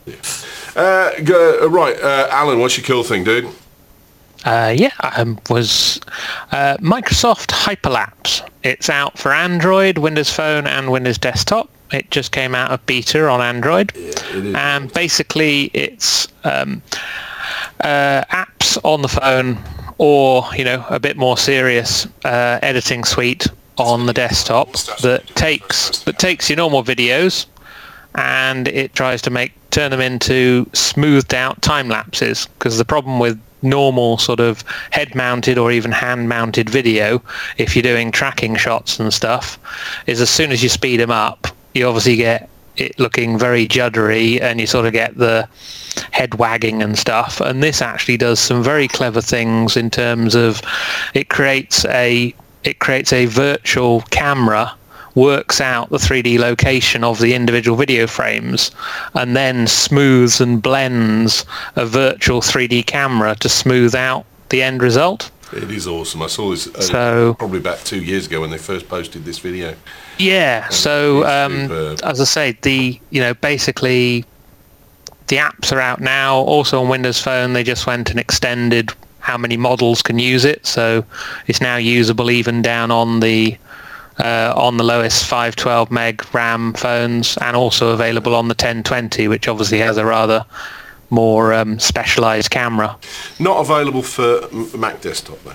Yeah. Alan, what's your cool thing, dude? Was Microsoft Hyperlapse. It's out for Android, Windows Phone, and Windows Desktop. It just came out of beta on Android. Yeah, it is. And basically, it's apps on the phone, or a bit more serious editing suite on the desktop that takes your normal videos and it tries to make turn them into smoothed out time lapses, because the problem with normal sort of head mounted or even hand mounted video, if you're doing tracking shots and stuff, is as soon as you speed them up, you obviously get it looking very juddery and you sort of get the head wagging and stuff. And this actually does some very clever things in terms of it creates a virtual camera, works out the 3D location of the individual video frames, and then smooths and blends a virtual 3D camera to smooth out the end result. It is awesome. I saw this probably about 2 years ago when they first posted this video. Yeah. So as I say, basically the apps are out now. Also on Windows Phone, they just went and extended how many models can use it. So it's now usable even down on the lowest 512 meg RAM phones, and also available on the 1020, which obviously has a rather more specialized camera. Not available for Mac desktop though?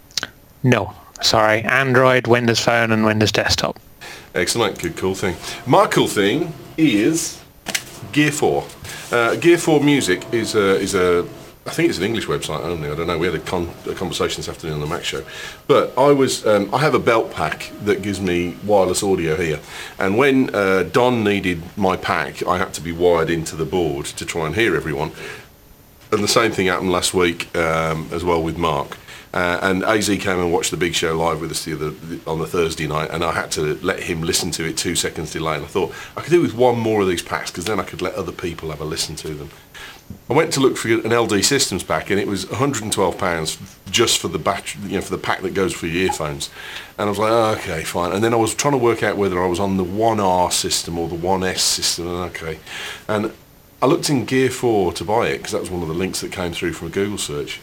No, sorry. Android, Windows Phone and Windows Desktop. Excellent. Good, cool thing. My cool thing is Gear 4. Gear 4 Music is a I think it's an English website only. I don't know. We had a conversation this afternoon on the Mac Show. But I have a belt pack that gives me wireless audio here. And when Don needed my pack, I had to be wired into the board to try and hear everyone. And the same thing happened last week as well with Mark. And AZ came and watched the big show live with us on the Thursday night, and I had to let him listen to it 2 seconds delay. And I thought I could do with one more of these packs, because then I could let other people have a listen to them. I went to look for an LD Systems pack, and it was £112 just for the battery, for the pack that goes for your earphones. And I was like, oh, okay, fine. And then I was trying to work out whether I was on the 1R system or the 1S system. And okay, and I looked in Gear 4 to buy it, because that was one of the links that came through from a Google search.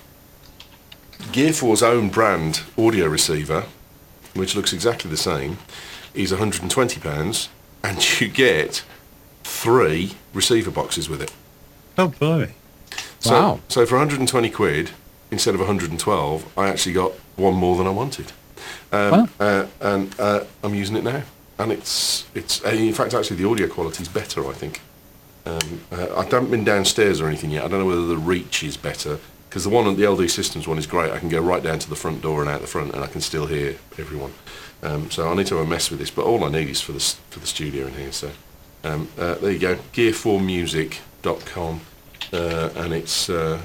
Gear 4's own brand audio receiver, which looks exactly the same, is £120, and you get 3 receiver boxes with it. Oh boy! Wow! So for 120 quid instead of 112, I actually got one more than I wanted, and I'm using it now, and it's in fact actually the audio quality is better, I think. I haven't been downstairs or anything yet. I don't know whether the reach is better, because the LD Systems one is great. I can go right down to the front door and out the front, and I can still hear everyone. So I need to have a mess with this, but all I need is for the studio in here. So there you go, gear4music.com, and it's the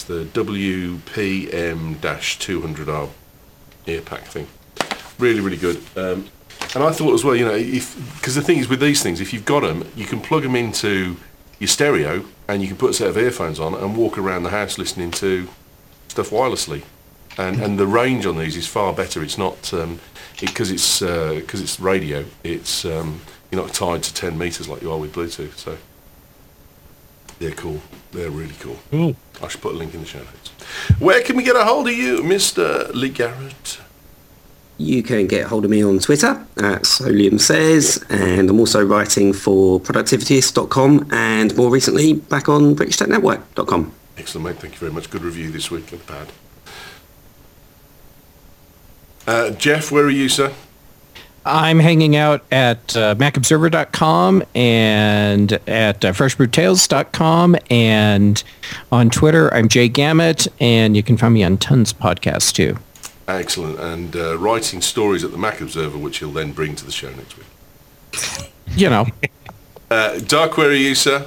WPM-200R ear pack thing. Really, really good. And I thought as well, because the thing is with these things, if you've got them, you can plug them into your stereo, and you can put a set of earphones on and walk around the house listening to stuff wirelessly. And the range on these is far better. It's not because it's radio. It's you're not tied to 10 meters like you are with Bluetooth. So they're cool. They're really cool. Ooh. I should put a link in the show notes. Where can we get a hold of you, Mr. Lee Garrett? You can get hold of me on Twitter at Solium Says, and I'm also writing for productivityist.com, and more recently back on BritishTechNetwork.com. Excellent, mate. Thank you very much. Good review this week. Not bad. Jeff, where are you, sir? I'm hanging out at MacObserver.com and at FreshBrewTales.com, and on Twitter I'm Jay Gamet, and you can find me on Tons Podcasts too. Excellent. And writing stories at the Mac Observer, which he'll then bring to the show next week. Doc, where are you, sir?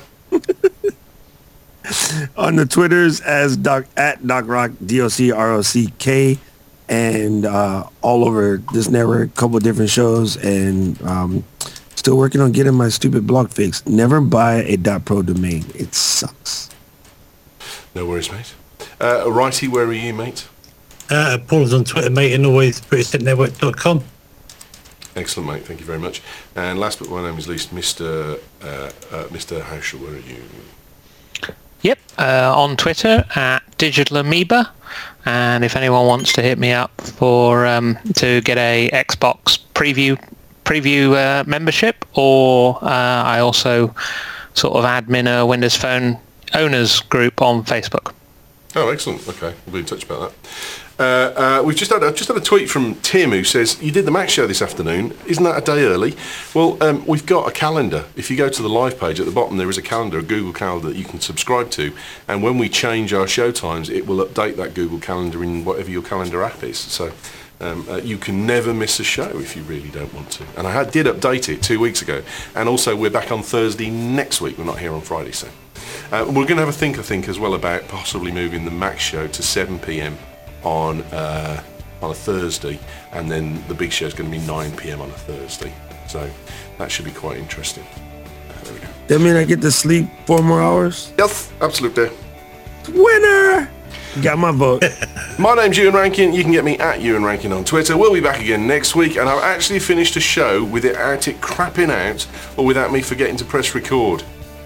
On the Twitters as at DocRock, DocRock, and all over this network, a couple of different shows, and still working on getting my stupid blog fixed. Never buy a .pro domain. It sucks. No worries, mate. Righty, where are you, mate? Paul is on Twitter, mate, and always BritishTechNetwork.com. Excellent, mate. Thank you very much. And last but by name is least, Mr. Hauschel, where are you? Yep, on Twitter at Digital Amoeba, and if anyone wants to hit me up for to get a Xbox preview membership, or I also sort of admin a Windows Phone owners group on Facebook. Oh, excellent. Okay, we'll be in touch about that. I've just had a tweet from Tim who says, you did the Mac show this afternoon. Isn't that a day early? Well, we've got a calendar. If you go to the live page at the bottom, there is a calendar, a Google Calendar that you can subscribe to. And when we change our show times, it will update that Google Calendar in whatever your calendar app is. So you can never miss a show if you really don't want to. And I did update it 2 weeks ago. And also, we're back on Thursday next week. We're not here on Friday, so. We're going to have a think, I think, as well about possibly moving the Mac show to 7 p.m. on a Thursday, and then the big show is going to be 9 p.m. on a Thursday. So that should be quite interesting. There we go. That mean I get to sleep 4 more hours? Yes, absolutely. Winner! Got my vote. My name's Ewan Rankin. You can get me at Ewan Rankin on Twitter. We'll be back again next week, and I've actually finished a show without it crapping out or without me forgetting to press record.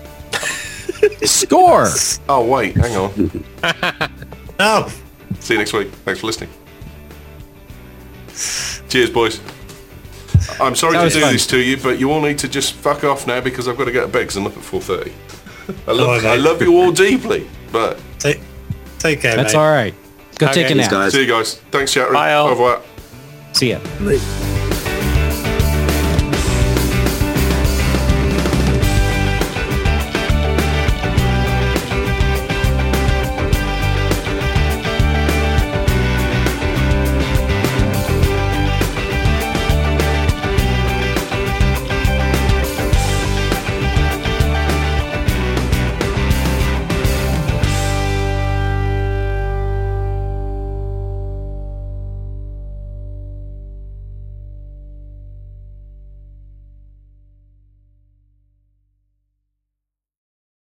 Score! Oh, wait, hang on. No. See you next week. Thanks for listening. Cheers, boys. I'm sorry to do this to you, but you all need to just fuck off now because I've got to go to bed because I'm up at 4:30. I love you all deeply, but... Take care, That's mate. all right. Go take a nap. Guys. See you guys. Thanks, chat room. Bye, all. Au revoir. See ya. Late.